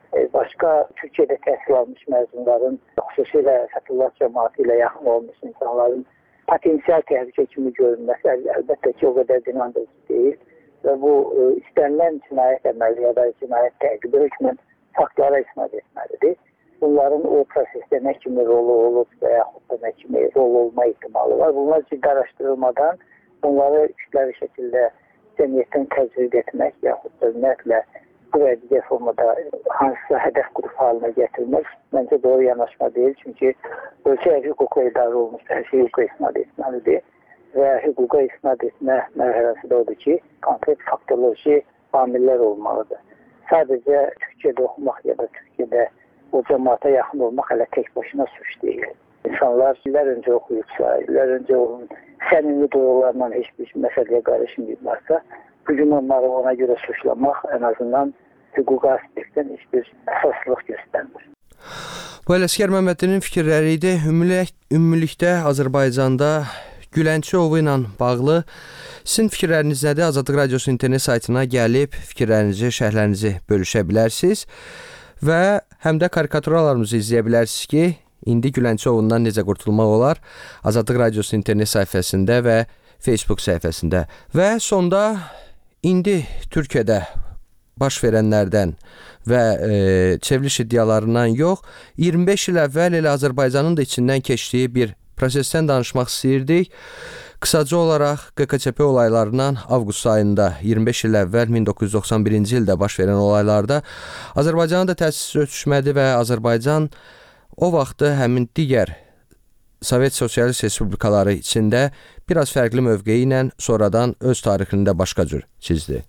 başka Türkiye'de tehsil almış mezunların, xüsusilə Fethullah cemaati ile yakın olmuş insanların potansiyel tehlike kimi görünmesi elbette ki o kadar dinandırıcı değil ve bu e, istenilen cinayet emeli ya da cinayet təqibi hükmün faktlara isnad etmelidir. Bunların o proseste ne kimi rolu olup veya ne kimi rol olma ihtimali var. Bunlar ciddi araştırılmadan bunları kütləvi şekilde cemiyetten tecrüb etmek yahut da ümumiyyətlə bu və digər formada hansısa hədəf qrup haline getirmek bence doğru yanaşma değil. Çünkü ölçü hukukla idare olmuş her şey hukuka isnad etmelidir. Ve hukuka isnad etme merhalesi de odur ki konkret faktoloji amiller olmalıdır. Sadece Türkiye'de okumak ya da Türkiye'de o cemaate yakın olmak hele tek başına suç değil. İnsanlar yıllar önce okuyupsa, yıllar önce onun səmimi duygularla hiçbir meseleye karışmıyorlarsa bugün onları ona göre suçlamak en azından hüquqa aspektdən hiçbir əsaslılıq göstərmir. Bu Ələsgər Məmmədlinin fikirləri idi. Ümumilikdə Azərbaycanda Gülənçi ovu ilə bağlı sizin fikirləriniz nədir? Azadlıq Radiosu internet saytına gəlib fikirlərinizi, şərhlərinizi bölüşə bilərsiniz və həm də karikaturalarımızı izləyə bilərsiniz ki, indi Gülənçi ovundan necə qurtulmaq olar? Azadlıq Radiosu internet sayfasında və Facebook səhifəsində. Və sonda indi Türkiyədə baş verənlərdən və e, çevriliş iddialarından yox, iyirmi beş il əvvəl elə Azərbaycanın da içindən keçdiyi bir prosesdən danışmaq istəyirdik. Qısaca olaraq Q K Ç P olaylarından avqust ayında iyirmi beş il əvvəl min doqquz yüz doxsan birinci ildə baş verən olaylarda Azərbaycana da təsir ötüşmədi və Azərbaycan o vaxtı həmin digər Sovet Sosialist Respublikaları içində biraz fərqli mövqeyi ilə sonradan öz tarixini də başqa cür çizdi.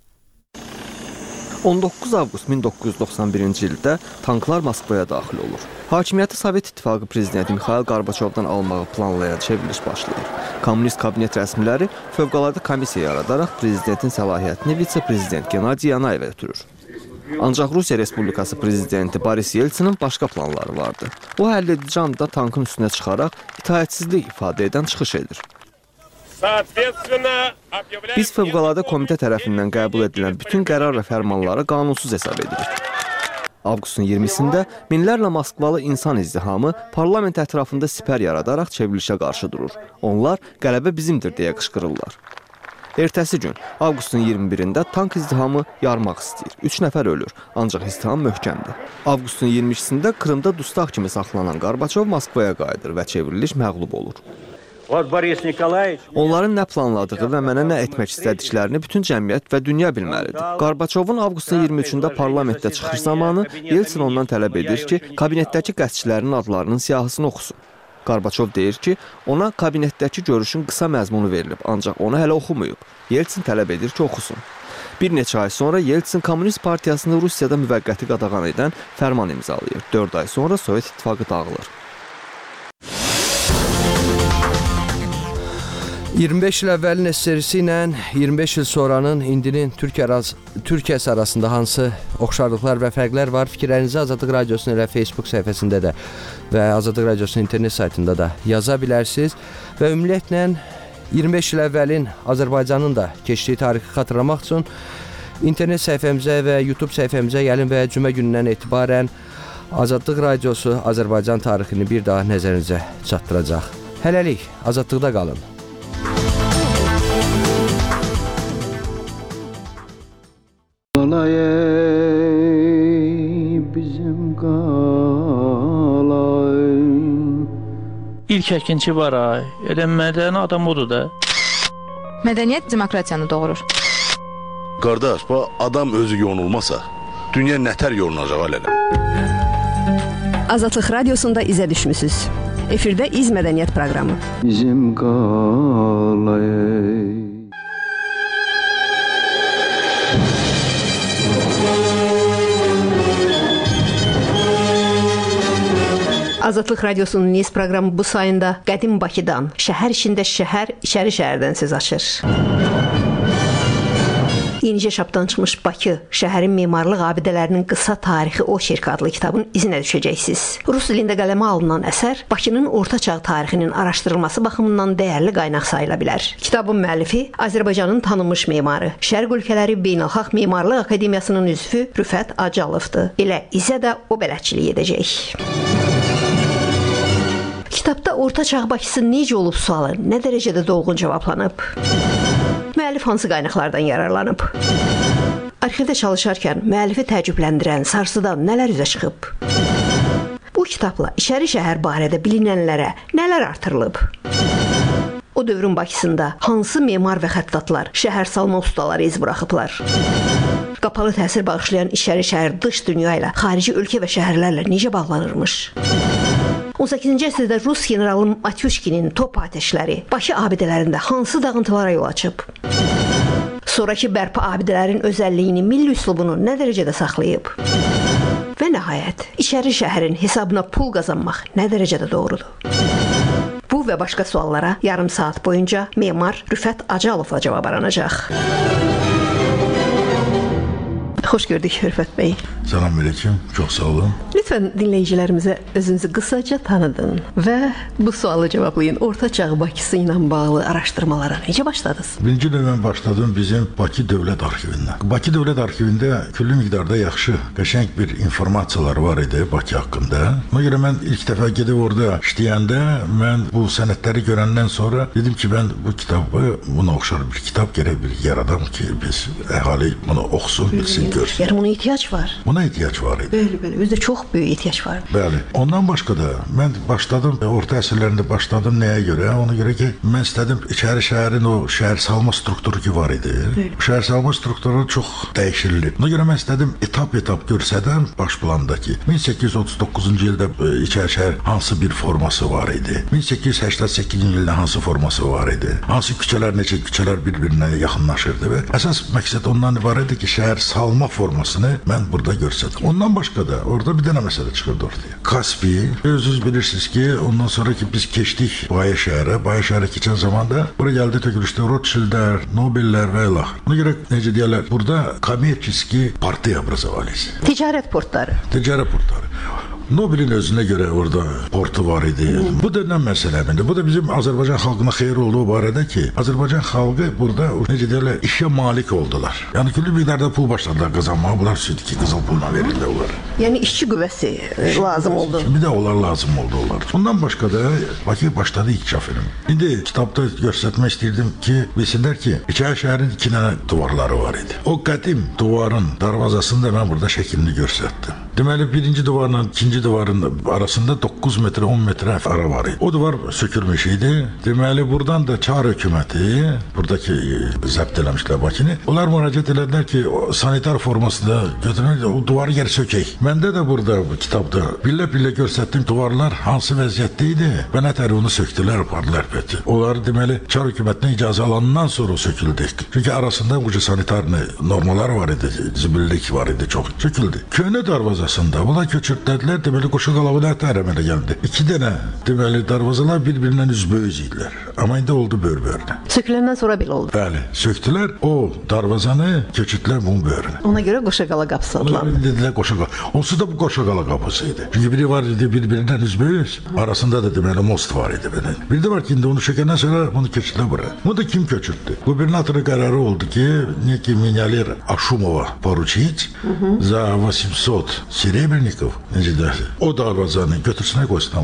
on doqquz avqust min doqquz yüz doxsan birinci ildə tanklar Moskvaya daxil olur. Hakimiyyəti Sovet İttifaqı prezidenti Mixail Qarbaçovdan almağı planlayan çevriliş başlayır. Kommunist kabinet rəsmiləri fövqəladə komissiya yaradaraq prezidentin səlahiyyətini vitse-prezident Gennadiy Yanayevə ötürür. Ancaq Rusiya Respublikası prezidenti Boris Yeltsinin başqa planları vardı. O həlledici anda tankın üstünə çıxaraq itaətsizlik ifadə edən çıxış edir. Biz fövqəladə komitə tərəfindən qəbul edilən bütün qərar və fərmanları qanunsuz hesab edirik. Avqustun iyirmisində minlərlə Moskvalı insan izdihamı parlament ətrafında sipər yaradaraq çevrilişə qarşı durur. Onlar qələbə bizimdir deyə qışqırırlar. Ertəsi gün, avqustun iyirmi birində tank izdihamı yarmaq istəyir. Üç nəfər ölür, ancaq izdiham möhkəmdir. Avqustun iyirmi ikisində Krımda dustaq kimi saxlanan Qarbaçov Moskvaya qayıdır və çevriliş məğlub olur. Onların nə planladığı və mənə nə etmək istədiklərini bütün cəmiyyət və dünya bilməlidir. Qarbaçovun avqustun iyirmi üçündə parlamentdə çıxış zamanı Yeltsin ondan tələb edir ki, kabinetdəki qəsdçilərin adlarının siyahısını oxusun. Qarbaçov deyir ki, ona kabinetdəki görüşün qısa məzmunu verilib, ancaq onu hələ oxumayıb. Yeltsin tələb edir ki, oxusun. Bir neçə ay sonra Yeltsin Komünist Partiyasını Rusiyada müvəqqəti qadağan edən fərman imzalayır. dörd ay sonra Sovet İttifaqı dağılır. iyirmi beş il əvvəlin S S R S ilə iyirmi beş il sonranın indinin Türkiyəsi arasında hansı oxşarlıqlar və fərqlər var? Fikirlərinizi Azadlıq Radiosunun elə Facebook səhifəsində də və Azadlıq Radiosunun internet saytında da yaza bilərsiniz. Və ümumiyyətlə iyirmi beş il əvvəlin Azərbaycanın da keçdiyi tarixi xatırlamaq üçün internet səhifəmizə və YouTube səhifəmizə gəlin və cümə günündən etibarən Azadlıq Radiosu Azərbaycan tarixini bir daha nəzərinizə çatdıracaq. Hələlik azadlıqda qalın. Qalay bizim qalay. İlk əkinçi var ay. Elə mədəni adam odur da. Mədəniyyət demokratiyanı doğurur. Qardaş, bu adam özü yonulmasa, dünya nətər yonulacaq alələ? Azadlıq Radiosunda izə düşmüsüz. Efirdə İz Mədəniyyət proqramı. Bizim qalay. Azadlıq Radiosunun Niz proqramı bu sayında qədim Bakıdan, şəhər içində şəhər, içəri şəhərdən söz açır. Yenicə çapdan çıxmış Bakı, şəhərin memarlıq abidələrinin qısa tarixi oçerk adlı kitabın izinə düşəcəksiniz. Rus dilində qələmə alınan əsər Bakının orta çağ tarixinin araşdırılması baxımından dəyərli qaynaq sayıla bilər. Kitabın müəllifi Azərbaycanın tanınmış memarı, Şərq ölkələri Beynəlxalq Memarlıq Akademiyasının üzvü Rüfət Acalovdur. Elə izə də o bələdçilik edəcək. Kitabda orta çağ Bakısı necə olub sualı nə dərəcədə dolğun cavablanıb? Müəllif hansı qaynaqlardan yararlanıb? Arxivdə çalışarkən müəllifi təəccübləndirən, sarsıdan nələr üzə çıxıb? Bu kitabla içəri şəhər barədə bilinənlərə nələr artırılıb? O dövrün Bakısında hansı memar və xəttatlar, şəhər salma ustaları iz buraxıblar? Qapalı təsir bağışlayan içəri şəhər dış dünya ilə, xarici ölkə və şəhərlərlə necə bağlanırmış? on səkkizinci əsrdə Rus generalı Matyushkinin top atəşləri Bakı abidələrində hansı dağıntılara yol açıb? Sonrakı bərpa abidələrin özəlliyini, milli üslubunu nə dərəcədə saxlayıb? Və nəhayət, içəri şəhərin hesabına pul qazanmaq nə dərəcədə doğrudur? Bu və başqa suallara yarım saat boyunca memar Rüfət Acalovla cavab aranacaq. Xoş gördük Rüfət bəy. Salamünaleyküm, çox sağ olun. Lütfən dinləyicilərimizə özünüzü qısaca tanıdın və bu sualı cavablayın. Orta çağ Bakısı ilə bağlı araşdırmalara necə başladınız? Birinci növbə başladım bizim Bakı Dövlət Arxivindən. Bakı Dövlət Arxivində külli miqdarda yaxşı, qəşəng bir informasiyalar var idi Bakı haqqında. Ona görə mən ilk dəfə gedib orada işləyəndə, mən bu sənədləri görəndən sonra dedim ki, mən bu kitabı, buna oxşar bir kitab gərək bir yaradam ki, biz əhali bunu oxusun, bilsin, görsün. Yəni buna ehtiyac var. Buna ehtiyac var idi. Bəli, bəli, özdə çox böyük ehtiyac var. Bəli. Ondan başqa da mən başladım, orta əsrlərində başladım nəyə görə? Ona görə ki, mən istədim içəri şəhərin o şəhər salma strukturu ki var idi. Bəli. Şəhər salma strukturu çox dəyişildi. Ona görə mən istədim etap-etap görsədən baş plandakı min səkkiz yüz otuz doqquzuncu ildə içəri şəhər hansı bir forması var idi? min səkkiz yüz səksən səkkizinci ildə hansı forması var idi? Hansı küçələr, necə küçələr bir-birinə yaxınlaşırdı və əsas məqsəd ondan ibarət idi ki, şəhər salma formasını mən burada görsədim. Ondan başqa da orada bir dənə məsələ çıxırdı ortaya. Kaspi, özünüz bilirsiniz ki, ondan sonra ki biz keçdik Bayə şəhərə. Bayə şəhərə keçən zaman da bura gəldi tökülüşdə Rothschildlər, Nobellər və ilax. Ona görə necə deyərlər, burada kommersiya partiya образовались. Ticarət portları. Ticarət portları. Nobelin özünə görə orada portu var idi. Bu da nə məsələdir? Bu da bizim Azərbaycan xalqına xeyir olduğu barədə ki, Azərbaycan xalqı burada necə deyirlər, işə malik oldular. Yəni külli miqdarda pul başladılar qazanmağa. Bunlar sürdü ki, qızıl pulla verirlər onlar. Yəni işçi qüvvəsi lazım oldu. Bir də onlar lazım oldu onlar. Ondan başqa da Bakı başladı inkişaf edim. İndi kitabda göstərmək istəyirdim ki, bilsinlər ki, içəri şəhərin iki dənə divarları var idi. O qədim divarın darvazasında mən burada şəklini göstərdim. Deməli, birinci divarla ikinci divarın arasında doqquz metr, on metr ara var idi. O divar sökülmüş idi. Deməli, buradan da Çar hökuməti, buradakı zəbt eləmişlər Bakını. Onlar müraciət elədilər ki, sanitar formasında götürmək, o divarı geri sökək. Məndə də burada bu kitabda billə-billə göstərdim divarlar hansı vəziyyətdə idi və nətər onu söktülər, apardılar pəti. Onlar deməli, Çar hökumətindən icazə alandan sonra söküldü. Çünki arasında bu sanitar normalar var idi, zibillik var idi, çox söküldü. Köhnə darvazasında buna köçürtdədilər, deməli, qoşu qalavılar tərəmələ gəldi. İki dənə, deməli, darvazalar bir-birindən üzböyüz idilər. Amma indi oldu bör-börünə. Söküləndən sonra belə oldu. Bəli, söktülər, o darvazanı köçürtdülər bunun börünə. Ona görə Qoşaqala qapısı adlandı. Onlar dedilər Qoşaqala. Onsuz da bu Qoşaqala qapısı idi. Çünki biri var idi, bir-birindən üzböyüz. Arasında da deməli most var idi. Belə. Bir də var ki, indi onu sökəndən sonra bunu köçürtdülər bura. Bunu da kim köçürtdü? Gubernatorun qərarı oldu ki, neki Minyalir Aşumova poruçit za восемьсот серебряников, necə deyirsə, o darvazanı götürsünə qoysunlar bura.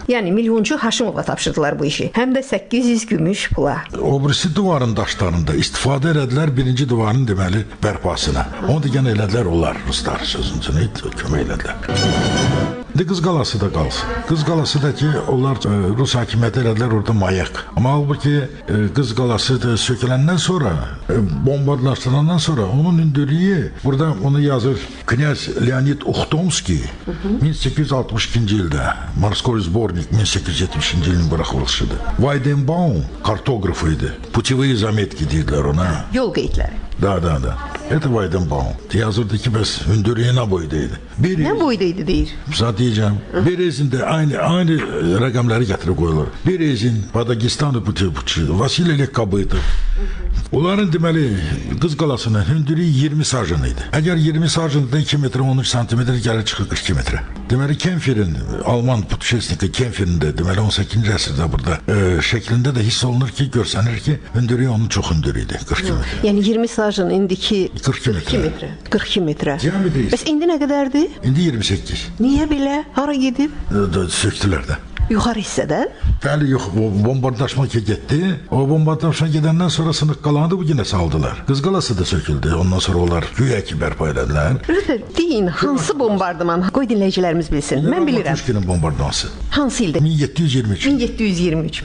Yəni milyonçu Haşimova tapşırdılar bu işi. Həm də səkkiz yüz gümüş pula. O birisi divarın daşlarında istifadə elədilər birinci divarın deməli bərpasına. Onu da yenə elədilər onlar ruslar sözünü kömək elədilər. De Qız Qalası da qalsın. Qız Qalası da ki, onlar e, Rus hakimiyyəti elədilər orada mayak. Amma halbuki e, Qız Qalası da söküləndən sonra, e, bombardlaşdırandan sonra onun hündürlüyü, burada onu yazır Knyaz Leonid Uxtomski min səkkiz yüz altmış ikinci ildə Morskoy Zbornik min səkkiz yüz yetmişinci ilin buraxılışıdır. Weidenbaum kartografıydı. Putevые zametki deyirlər ona. Yol qeydləri. Da, da, da. Это Weidenbaum. Yazırdı ki, bəs hündürlüyü nə boydaydı? Bir nə boydaydı deyir? Zat diyeceğim. Bir ezinde aynı aynı rakamları getirip koyulur. Bir ezin Padagistan'ı Putevçı, Vasilya Kabıtı. Onların deməli Qız Qalasının hündürlüyü iyirmi sarjın idi. Əgər iyirmi sarjında iki metre on üç santimetre gəlir çıxır qırx iki metre. Deməli Kempferin, Alman putuşesniki Kempferin də deməli on səkkizinci əsrdə burada e, şəklində də hiss olunur ki, görsənir ki, hündürlüyü onun çox hündür idi. qırx iki metre. Yəni iyirmi sarjın indiki qırx iki metre. qırx iki metre. Diametri. Bəs indi nə qədərdir? İndi iyirmi səkkiz. Niyə belə? Hara gedib? E, söktülər də. Yuxarı hissədə? Bəli, yox, o bombardlaşma ki getdi. O bombardlaşma gedəndən sonra sınıq qalanı bu yenə saldılar. Qız Qalası da söküldü. Ondan sonra onlar güya ki bərpa elədilər. Rütbə, deyin, hansı bombardıman? Qoy dinləyicilərimiz bilsin. Mən bilirəm. Matuşkinin bombardımansı. Hansı ildə? min yeddi yüz iyirmi üç. min yeddi yüz iyirmi üç.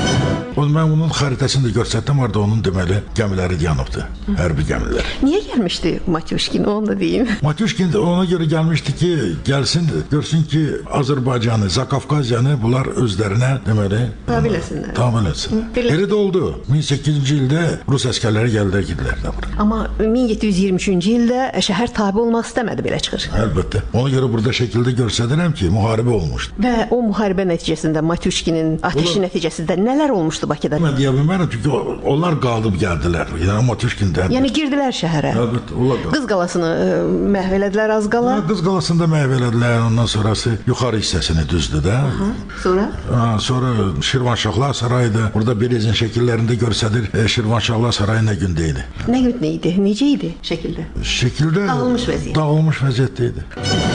O, mən onun xəritəsini də göstərdim, orada onun deməli gəmiləri yanıbdı. Hərbi gəmilər. Niyə gəlmişdi Matuşkin? Onu da deyim. Matuşkin ona görə gəlmişdi ki, gəlsin, görsün ki, Azərbaycanı, Zakafqaziyanı bunlar özlərinə deməli tabe eləsinlər. Tabe eləsin. Elə də oldu. min səkkiz yüzüncü ildə Rus əskərləri gəldilər, gidilər də bura. Amma min yeddi yüz iyirmi üçüncü ildə şəhər tabe olmaq istəmədi, belə çıxır. Əlbəttə. Ona görə burada şəkildə göstərirəm ki, müharibə olmuşdu. Və o müharibə nəticəsində Matuşkinin ateşi nəticəsində nələr olmuşdu Bakıda? Mən deyə bilmərəm, çünki onlar qalıb gəldilər. Yəni Matuşkindən. Yəni girdilər şəhərə. Əlbəttə, onlar qalıb. Qız Qalasını məhv elədilər az qala. Qız Qalasını da məhv elədilər. Ondan sonrası yuxarı hissəsini düzdü də. Aha. Sonra? Ha, sonra Şirvanşahlar sarayıdı. Burada Berezin şəkillərində göstərir. E, Şirvanşahlar sarayı nə gündə idi? Nə gündə idi? Necə idi şəkildə? Şəkildə dağılmış vəziyyət. Dağılmış vəziyyətdə idi.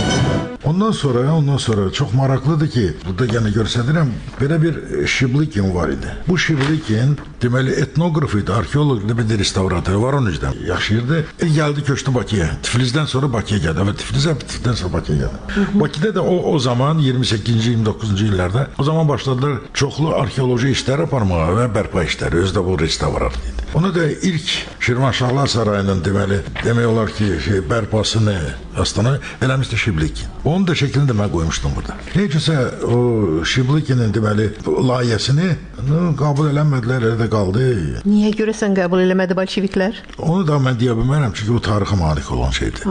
Ondan sonra, ondan sonra çox maraqlıdır ki, burada yəni göstərirəm, belə bir Şiblikin var idi. Bu Şiblikin deməli etnoqraf idi, arxeoloq idi, bir də restavratör var onun üzrə yaşayırdı. E, gəldi köçdü Bakıya. Tiflisdən sonra Bakıya gəldi. Və Tiflisə Tiflisdən sonra Bakıya gəldi. Bakıda da o o zaman iyirmi səkkizinci iyirmi doqquzuncu illərdə o zaman başladılar çoxlu arxeoloji işlər aparmağa və bərpa işləri. Özü də bu restavrat idi. Onu da ilk Şirvanşahlar sarayının deməli demək olar ki, şey, bərpasını Astana eləmişdi Şiblikin. Onun da şəklini də mən qoymuşdum burada. Neycəsə o Şiblikinin deməli layihəsini qəbul eləmədilər, elə də qaldı. Niyə görəsən qəbul eləmədi bolşeviklər? Onu da mən deyə bilmərəm, çünki o tarixə malik olan şeydir.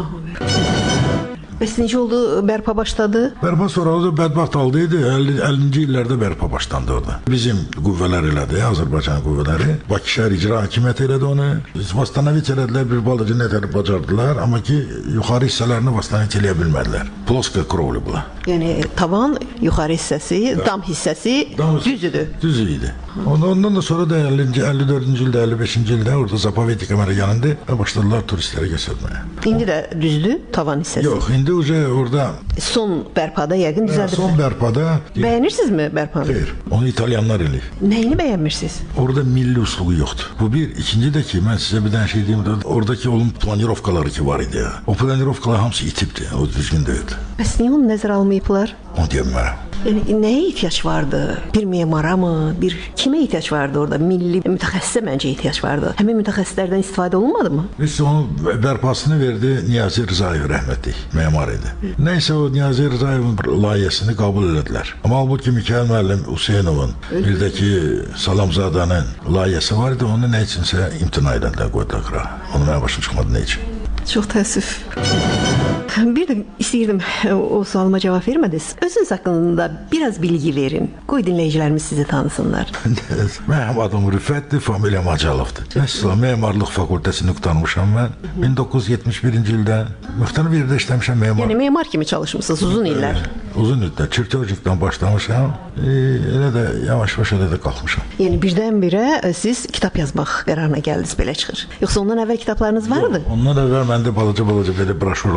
Bəs necə oldu, bərpa başladı? Bərpa sonra o da bədbəxt aldıydı, əllinci illərdə bərpa başlandı orada. Bizim qüvvələr elədi, Azərbaycan qüvvələri. Bakı şəhər icra hakimiyyəti elədi onu. Vastanovit elədilər, bir balıcı nətər bacardılar, amma ki, yuxarı hissələrini vastanovit eləyə bilmədilər. Ploska krovlu bula. Yəni, tavan, yuxarı hissəsi, dam hissəsi düz idi. Düz idi. Ondan da sonra da əllinci, əlli dördüncü ildə, əlli beşinci ildə orada Zapoveti kamera yanında başladılar turistləri göstərməyə. İndi də düzdür tavan hissəsi? Yox, indi uca orada son bərpada yəqin düzəldir. Son bərpada. Bəyənirsinizmi bərpanı? Xeyr, onu İtalyanlar eləyir. Nəyini bəyənmirsiniz? Orada milli usluğu yoxdur. Bu bir, ikinci də ki, mən sizə bir dənə şey deyim, oradakı onun planirovkaları ki var idi ya. O planirovkalar hamısı itibdi, o düzgün deyildi. Bəs niyə onu nəzərə almayıblar? Onu deyə bilmərəm. Yəni, nəyə ihtiyac vardı? Bir memara mı? Bir kimə ihtiyac vardı orada? Milli mütəxəssisə məncə ihtiyac vardı. Həmin mütəxəssislərdən istifadə olunmadı mı? Biz onun bərpasını verdi Niyazi Rızayev rəhmətli, memar idi. Nəysə o Niyazi Rızayevin layihəsini qəbul elədilər. Amma halbuki Mikayıl müəllim Hüseynovun, birdəki Salamzadənin layihəsi var idi, onu nə üçünsə imtina edəndə qoydular qıra. Onu mənə başım çıxmadı nə üçün. Çox təəssüf. Bir də istəyirdim, o sualıma cavab vermədiniz. Özünüz haqqında biraz bilgi verin. Qoy dinləyicilərimiz sizi tanısınlar. Mənim adım Rüfətdir, familiyam Acalovdur. Əsla memarlıq fakültəsini qurtarmışam mən. min doqquz yüz yetmiş birinci ildə müxtəlif yerdə işləmişəm memar. Yəni memar kimi çalışmısınız uzun illər. Uzun illər. Çirtövcükdən başlamışam. E, elə də yavaş-yavaş elə də qalxmışam. Yəni birdən-birə siz kitab yazmaq qərarına gəldiniz, belə çıxır. Yoxsa ondan əvvəl kitablarınız vardı? Yox, ondan əvvəl məndə balaca-balaca belə broşuralarım var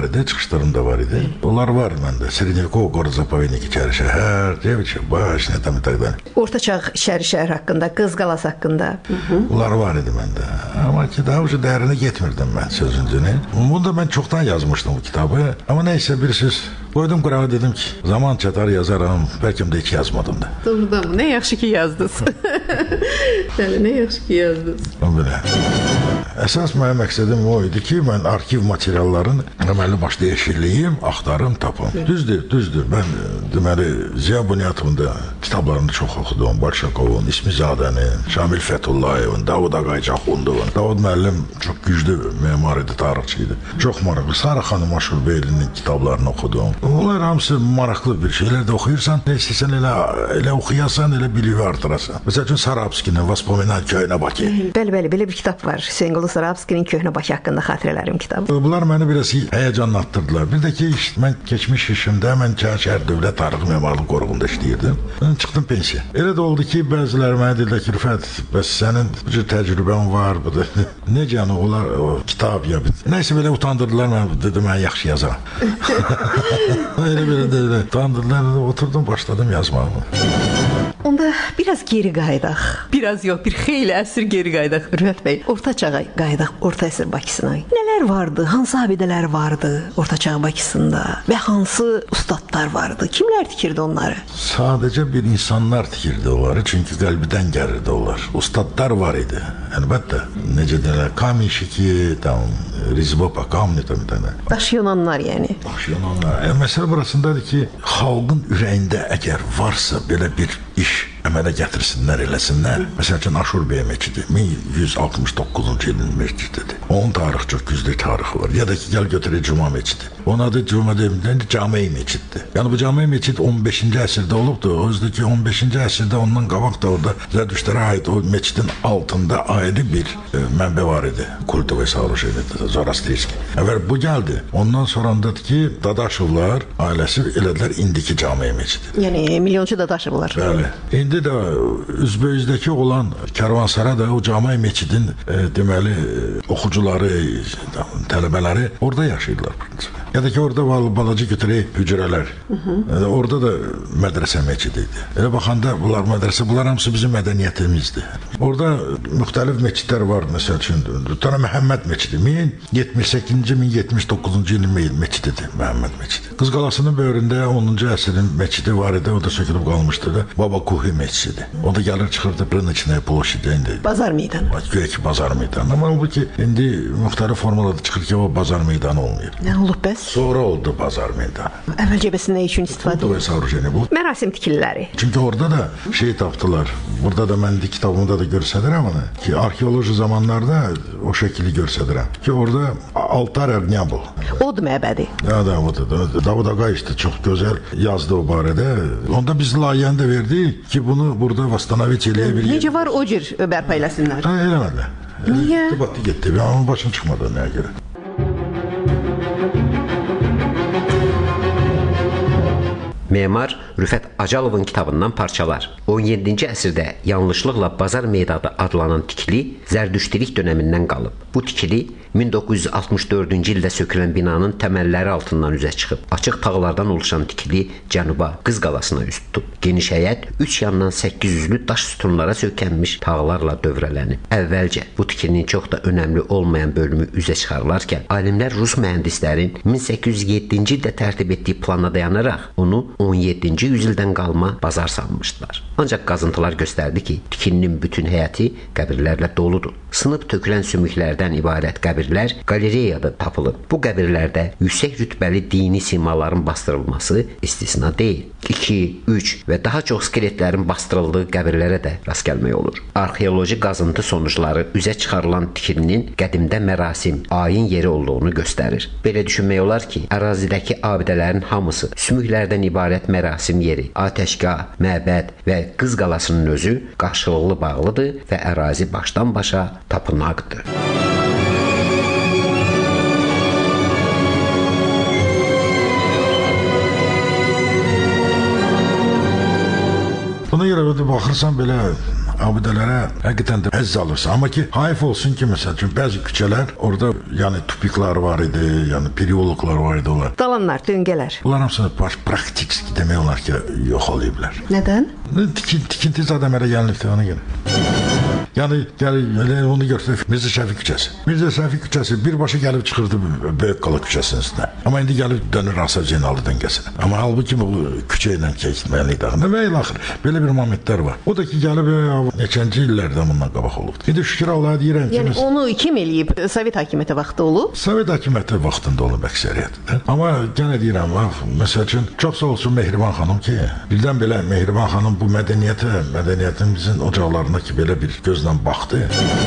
var idi, çıxışlarım da var idi. Onlar var məndə. Srednякov, Город Заповедник, İçəri şəhər, Девичья башня, там и так далее. Orta çağ İçəri şəhər haqqında, Qız Qalası haqqında. Bunlar var idi məndə. Amma ki, daha ucu dərinə getmirdim mən sözüncünü. Bunu da mən çoxdan yazmışdım bu kitabı. Amma nəysə bir söz qoydum qırağa, dedim ki, zaman çatar yazaram, bəlkə də iki yazmadım da. Doğrudan mı? Nə yaxşı ki yazdınız. Bəli, nə yaxşı ki yazdınız. Belə. Əsas mənim məqsədim o idi ki, mən arxiv materialların əməlli başlı eşirliyim, axtarım, tapım. Düzdür, düzdür. Mən deməli Ziya Bunyatovun da kitablarını çox oxudum. Bolşakovun, İsmizadənin, Şamil Fətullayevin, Davud Ağaycaxundovun. Davud müəllim çox güclü memar idi, tarixçi idi. Çox maraqlı. Sara xanım Aşurbeylinin kitablarını oxudum. Onlar hamısı maraqlı bir şeylər də oxuyursan, nə istəsən elə, elə oxuyasan, elə biliyi artırasan. Məsəl üçün Sarabskinin Vоспоминания Köhnə Bakı. Bəli, bəli, belə bir kitab var. Hüseyn Qulu Sarabskinin Köhnə Bakı haqqında xatirələrim kitabı. Bunlar məni biraz həyəcanlatdırdılar. Bir də ki, mən keçmiş işimdə mən Şəhər Dövlət Tarixi Memarlıq Qoruğunda işləyirdim. Mən çıxdım pensiya. Elə də oldu ki, bəziləri mənə dedilər ki, Rüfət, bəs sənin bu cür təcrübən var, bu da necə yəni onlar o kitab ya. Nəysə belə utandırdılar mən, dedim mən yaxşı yazaram. Elə belə deyirlər. Utandırdılar, oturdum, başladım yazmağa. Onda biraz geri qayıdaq. Biraz yox, bir xeyli əsr geri qayıdaq. Rüfət bəy, Orta çağa qayıdaq, Orta əsr Bakısına. Nələr vardı? Hansı abidələr vardı Orta çağ Bakısında və hansı ustadlar vardı? Kimlər tikirdi onları? Sadəcə bir insanlar tikirdi onları, çünki qəlbidən gəlirdi onlar. Ustadlar var idi. Əlbəttə, necə deyirlər, Kamişiki, tam Rizbopa, Kamni, tam tənə. Daş yonanlar yəni. Daş yonanlar. E, məsələ burasındadır ki, xalqın ürəyində əgər varsa belə bir iş əmələ gətirsinlər, eləsinlər. Məsəl üçün Aşurbey məscidi min yüz altmış doqquzuncu ilin məscididir. Onun tarixi çox güclü tarixi var. Ya da ki, gəl götürək Cuma məscidi. Onun adı Cuma deyilən Cami məsciddir. Yəni bu Cami məscid on beşinci əsrdə olubdu. Özdə ki, on beşinci əsrdə ondan qabaq da orada Zərdüştlərə aid o məscidin altında ayrı bir e, mənbə var idi. Kultovoy сооружение, Zoroastriyski. Əvvəl bu gəldi. Ondan sonrandadır ki, Dadaşovlar ailəsi elədilər indiki Cami məscidi. Yəni milyonçu Dadaşovlar. Bəli. İndi də Üzbeyizdəki olan Karvansara da o Cami məscidin e, deməli oxucuları, tələbələri orada yaşayırlar. Ya da ki, orada balaca götürək hücrələr. E, orada da mədrəsə məscidi idi. Elə baxanda bunlar mədrəsə, bunlar hamısı bizim mədəniyyətimizdir. Orada müxtəlif məscidlər var. Məsəl üçün, Tana Məhəmməd məscidi min yetmiş səkkizinci min yetmiş doqquzuncu ilin məscididir, Məhəmməd məscidi. Qız Qalasının böyründə onuncu əsrin məscidi var idi, o da sökülüb qalmışdı da. Baba Kuhi məscidi. O da gəlir çıxırdı Brınıçnaya ploşidə indi. Bazar meydanı. Güya ki, bazar meydanı. Amma bu ki, indi müxtəlif formalarda çıxır ki, o bazar meydanı olmayıb. Nə olub bəs? Sonra oldu bazar meydanı. Əvvəlcə bəs nə üçün istifadə edildi? Mərasim tikililəri. Çünki orada da şey tapdılar. Burada da mən kitabımda da göstərirəm onu. Ki, arxeoloji zamanlarda o şəkili göstərirəm. Ki, orada altar Ernyabul. Od məbədi. Ya da o da. Davud Ağay işte çox gözəl yazdı o barədə. Onda biz layihəni də verdik ki, bunu burada vastanaviç eləyə bilir. Necə var o cür bərpa eləsinlər? Hə, eləmədilər. Niyə? Batı getdi. Onun başına çıxmadı nəyə görə. Memar Rüfət Acalovun kitabından parçalar. on yeddinci əsrdə yanlışlıqla Bazar meydanı adlanan tikili Zərdüştilik dönəmindən qalıb. Bu tikili min doqquz yüz altmış dördüncü ildə sökülən binanın təməlləri altından üzə çıxıb. Açıq tağlardan oluşan tikili cənuba Qız Qalasına üz tutub. Geniş həyət üç yandan səkkiz yüzlü daş sütunlara sökənmiş tağlarla dövrələnib. Əvvəlcə bu tikilinin çox da önəmli olmayan bölümü üzə çıxarılarkən alimlər Rus mühəndislərin min səkkiz yüz yeddinci ildə tərtib etdiyi plana dayanaraq onu on yeddinci yüzildən qalma bazar sanmışdılar. Ancaq qazıntılar göstərdi ki, tikilinin bütün həyəti qəbirlərlə doludur. Sınıb tökülən sümüklərdən ibarət qəbirlər qalereyada tapılıb. Bu qəbirlərdə yüksək rütbəli dini simaların bastırılması istisna deyil. iki, üç və daha çox skeletlərin bastırıldığı qəbirlərə də rast gəlmək olur. Arxeoloji qazıntı sonuçları üzə çıxarılan tikilinin qədimdə mərasim, ayin yeri olduğunu göstərir. Belə düşünmək olar ki, ərazidəki abidələrin hamısı sümüklərdən ibarət mərasim yeri, atəşgah, məbəd və Qız Qalasının özü qarşılıqlı bağlıdır və ərazi başdan başa tapınaqdır. Buna görə baxırsan belə abidələrə həqiqətən də həzz alırsan. Amma ki, hayf olsun ki, məsəl üçün bəzi küçələr orada yəni tupiklar var idi, yəni periologlar var idi onlar. Dalanlar, döngələr. Bunlar hamısını praktik demək olar ki, yox olayıblar. Nədən? Tikin, tikinti zaten əmələ gəlinibdir ona görə. Yəni, yəni onu görsək, Mirzə Şəfi küçəsi. Mirzə Şəfi küçəsi birbaşa gəlib çıxırdı Böyük Qala küçəsinin üstünə. Amma indi gəlib dönür Asaf Zeynalov döngəsinə. Amma halbuki bu küçə ilə keçməliydi. Nə və ilə axır, belə bir momentlər var. O da ki, gəlib neçənci illərdən bundan qabaq olubdur. İndi şükür Allah'a deyirəm ki... Yəni, onu kim eləyib? Sovet hakimiyyəti vaxtı olub? Sovet hakimiyyəti vaxtında olub əksəriyyətdə. Amma yenə deyirəm, məsəl üçün, çox sağ olsun Mehriban xanım ki, birdən belə Mehriban xanım bu mədəniyyətə, mədəniyyətimizin ocaqlarına ki, belə bir gözlə baxdı.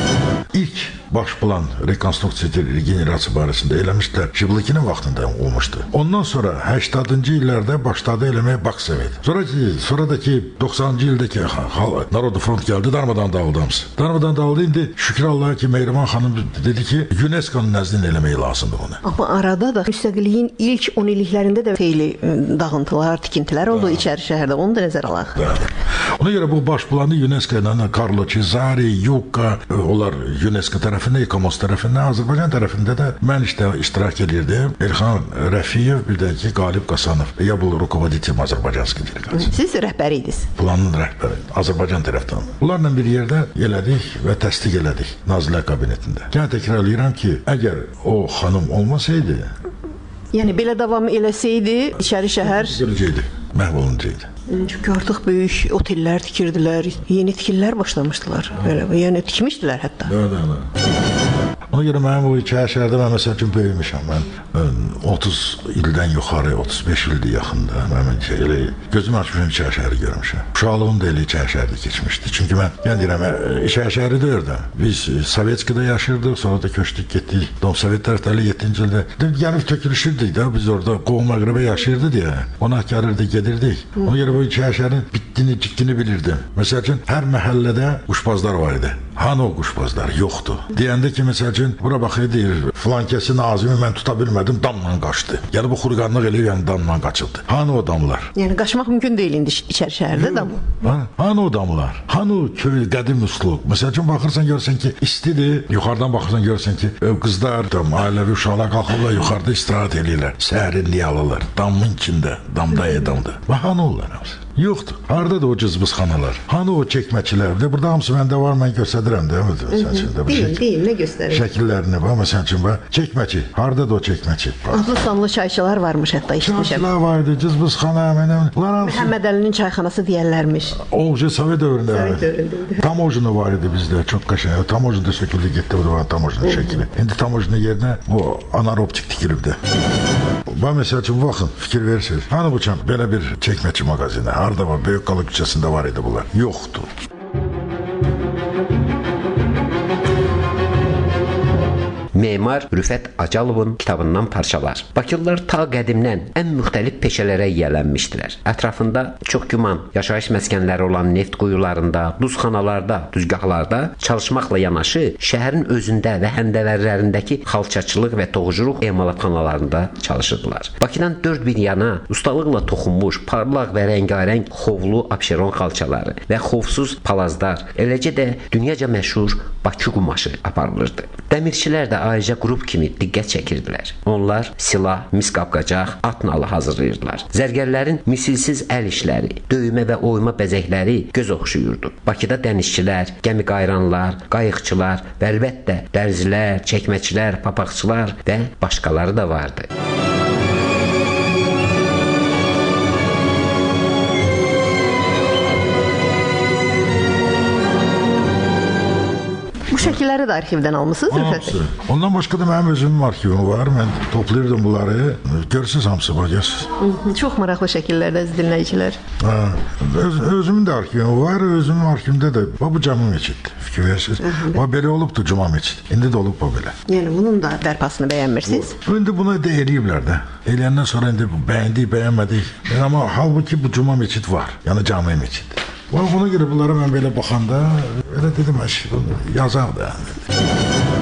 İlk baş plan rekonstruksiya regenerasiya barəsində eləmişdilər. Şiblikinin vaxtında olmuşdu. Ondan sonra səksəninci illərdə başladı eləməyə Baksovet. Sonraki, sonradakı doxsanıncı ildəki Narodu Front gəldi, darmadan dağıldı hamısı. Darmadan dağıldı, indi şükür Allah'a ki, Mehriban xanım dedi ki, UNESCO-nun nəzdində eləmək lazımdır onu. Amma arada da müstəqilliyin ilk on illiklərində də xeyli dağıntılar, tikintilər oldu içəri şəhərdə. Onu da nəzərə alaq. Ona görə bu baş planı UNESCO ilə Carlo Cesari, Yucca, onlar UNESCO tərəfində, İKOMOS tərəfində, Azərbaycan tərəfində də mən işte iştirak edirdim. Elxan Rəfiyev, bir də ki, Qalib Qasanov. Ya bu rukovodитель Azərbaycanski delegasiya. Siz rəhbəri idiniz. Planın rəhbəri, Azərbaycan tərəfdən. Bunlarla bir yerdə elədik və təsdiq elədik Nazirlər Kabinetində. Yəni təkrarlayıram ki, əgər o xanım olmasaydı, yəni belə davam eləsəydi, içəri şəhər gələcəkdi, məhv olunacaqdı. Çünki artıq böyük otellər tikirdilər, yeni tikililər başlamışdılar. Belə, yəni tikmişdilər hətta. Bəli, bəli. Ona görə mənim o iki şəhərdə mən məsəl üçün böyümüşəm. Mən otuz ildən yuxarı, otuz beş ildir yaxında. Mən elə gözüm açmışım iki şəhəri görmüşəm. Uşaqlığım da elə iki şəhərdə keçmişdi. Çünki mən, yəni deyirəm, iki şəhəri deyirdim. Biz Sovetskidə yaşırdıq, sonra da köçdük, getdik. Sovet tərəfləri yeddinci ildə gəlib tökülüşürdük də, biz orada Qovum Məğribə yaşayırdı deyə. Ona gəlirdik, gedirdik. Ona görə bu iki şəhərin bitdini, cikkini bilirdim. Məsəl üçün, hər məhəllədə quşbazlar var idi. Hanı o quşbazlar? Yoxdur. Deyəndə ki, məsəl üçün, bura baxır, deyir, filan kəsi Nazimi mən tuta bilmədim, damla qaçdı. Yəni, bu xurqanlıq eləyib, yəni damla qaçıldı. Hanı o damlar? Yəni, qaçmaq mümkün deyil indi içəri şəhərdə dam. Hanı o damlar? Hanı o köy, qədim üslub? Məsəl üçün, baxırsan, görsən ki, istidir. Yuxarıdan baxırsan, görsən ki, qızlar, ailəvi uşaqlar qalxırlar, yuxarıda istirahət eləyirlər. Səhərinliyə alırlar. Damın içində, damda edamda. Və hanı onlar hamısı? Yoxdur. Harada da o cızbızxanalar? Hanı o çəkməçilər? Burada hamısı məndə var, mən göstədirəm də. Deyil, deyil, nə göstərir? Şəkillərini var, məsəl üçün var. Çəkməçi. Harada da o çəkməçi? Adlı sanlı çayçılar varmış hətta işmişəm. Çayçılar vardı, cızbızxana. Məhəmməd Əlinin çayxanası deyərlərmiş. O, Sovet dövründə. Sovet dövründə. Tamojna var idi bizdə, çox qəşəng. Tamojna söküldü, getdi, burada var tamojna şəkili. İndi tamojna yerinə bu anaeroptik tikilibdir. Bax, məsəl üçün, baxın, fikir verirsiniz. Hanı bu çəm, belə bir çəkməçi mağazini, harada var, Böyük Qala küçəsində var idi bunlar. Yoxdur. Memar Rüfət Acalovun kitabından parçalar. Bakılılar ta qədimdən ən müxtəlif peşələrə yiyələnmişdilər. Ətrafında çox güman yaşayış məskənləri olan neft quyularında, duzxanalarda, düzgahlarda çalışmaqla yanaşı, şəhərin özündə və həndəvərlərindəki xalçaçılıq və toxuculuq emalatxanalarında çalışırdılar. Bakıdan dörd bir yana ustalıqla toxunmuş, parlaq və rəngarəng xovlu abşeron xalçaları və xovsuz palazlar, eləcə də dünyaca məşhur Bakı qumaşı aparılırdı. Dəmirçilər də ayrıca qrup kimi diqqət çəkirdilər. Onlar silah, mis qapqacaq, at nalı hazırlayırdılar. Zərgərlərin misilsiz əl işləri, döymə və oyma bəzəkləri göz oxşuyurdu. Bakıda dənizçilər, gəmi qayranlar, qayıqçılar və əlbəttə dərzilər, çəkməçilər, papaqçılar və başqaları da vardı. Bu şəkilləri də arxivdən almısınız, Rüfət bəy? Ondan başqa da mənim özümün arxivim var. Mən toplayırdım bunları. Görürsünüz hamısı, bax, görürsünüz. Çox maraqlı şəkillərdə dinləyicilər. Öz, özümün də arxivim var. Özümün arxivimdə də bu cami meçiddir. Fikir verirsiniz. Bax, belə olubdur cuma meçid. İndi də olub bu belə. Yəni, bunun da bərpasını bəyənmirsiniz? İndi bunu da eləyiblər də. Eləyəndən sonra indi bəyəndik, bəyənmədik. Yəni, amma halbuki bu cuma meçid var. Yəni cami meçiddir. Buna görə bunlara mən belə baxanda elə dedim, yazaq da.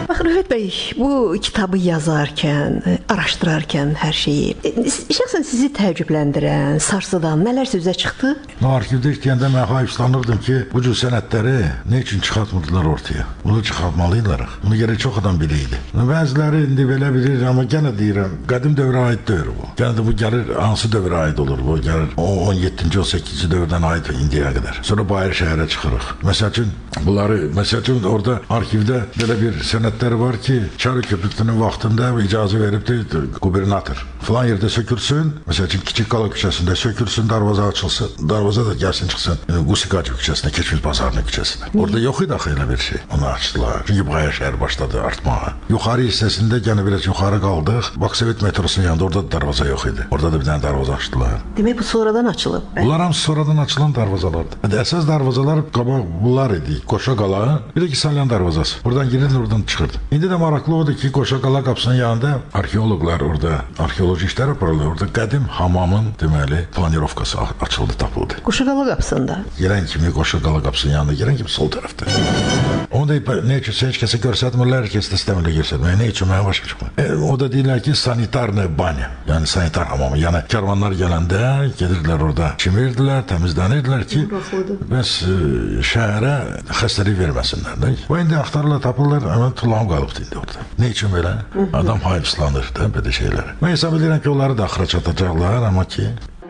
Bax Rüfət bəy, bu kitabı yazarkən, araşdırarkən hər şeyi, şəxsən sizi təəccübləndirən, sarsıdan nələrsə üzə çıxdı? Arxivdə işləyəndə mən hayıflanırdım ki, bu cür sənədləri nə üçün çıxartmırdılar ortaya? Bunu çıxartmalıydılar. Bunu gərək çox adam biləydi. Bəziləri indi belə bilir, amma gənə deyirəm, qədim dövrə aid deyil bu. Gənə də bu gəlir, hansı dövrə aid olur? Bu gəlir on yeddinci on səkkizinci dövrdən aid indiyə qədər. Sonra Bayır şəhərə çıxırıq. Məsəl üçün, bunları, məsəl üçün orada arxivdə belə bir sənədləri var ki, Çarı köprüsünün vaxtında icazə veribdi qubernator. Falan yerdə sökülsün, məsəl üçün Kiçik Qala küçəsində sökülsün, darvaza açılsın, darvaza da gəlsin çıxsın Qusikacı küçəsinə, Keçmiş Bazarının küçəsinə. Orada yox idi axı elə bir şey. Onu açdılar. Çünki Bayır şəhər başladı artmağa. Yuxarı hissəsində gənə biraz yuxarı qaldıq. Baksovet metrosunun yanında orada da darvaza yox idi. Orada da bir dənə darvaza açdılar. Demək bu sonradan açılıb. Bunlar hamısı sonradan açılan darvazalardır. Yəni əsas darvazalar qabaq bunlar idi. Qoşa Qala, bir də ki Salyan darvazası. Oradan girirdi, oradan çıxırdı. İndi də maraqlı odur ki, Qoşa Qala qapısının yanında arxeoloqlar orada arxeoloji işlər aparırlar. Orada qədim hamamın deməli planirovkası açıldı, tapıldı. Qoşa Qala qapısında. Girən kimi Qoşa Qala qapısının yanında, girən kimi sol tərəfdə. Onu da nə üçün heç kəsə göstərmirlər, heç kəs də istəmirlər göstərməyə. Nə üçün mənə başa çıxmır. E, o da deyirlər ki, sanitarna banya, yəni sanitar hamamı. Yəni karvanlar gələndə gedirdilər orada, çimirdilər, təmizlənirdilər ki, bəs e, şəhərə xəstəlik verməsinlər. Də. Və indi axtarırlar, tapırlar, həmən tulağım qalıbdı indi orada. Nə üçün belə? Adam hayıfslanır da belə şeylər. Mən hesab edirəm ki, onları da axıra çatacaqlar, amma ki...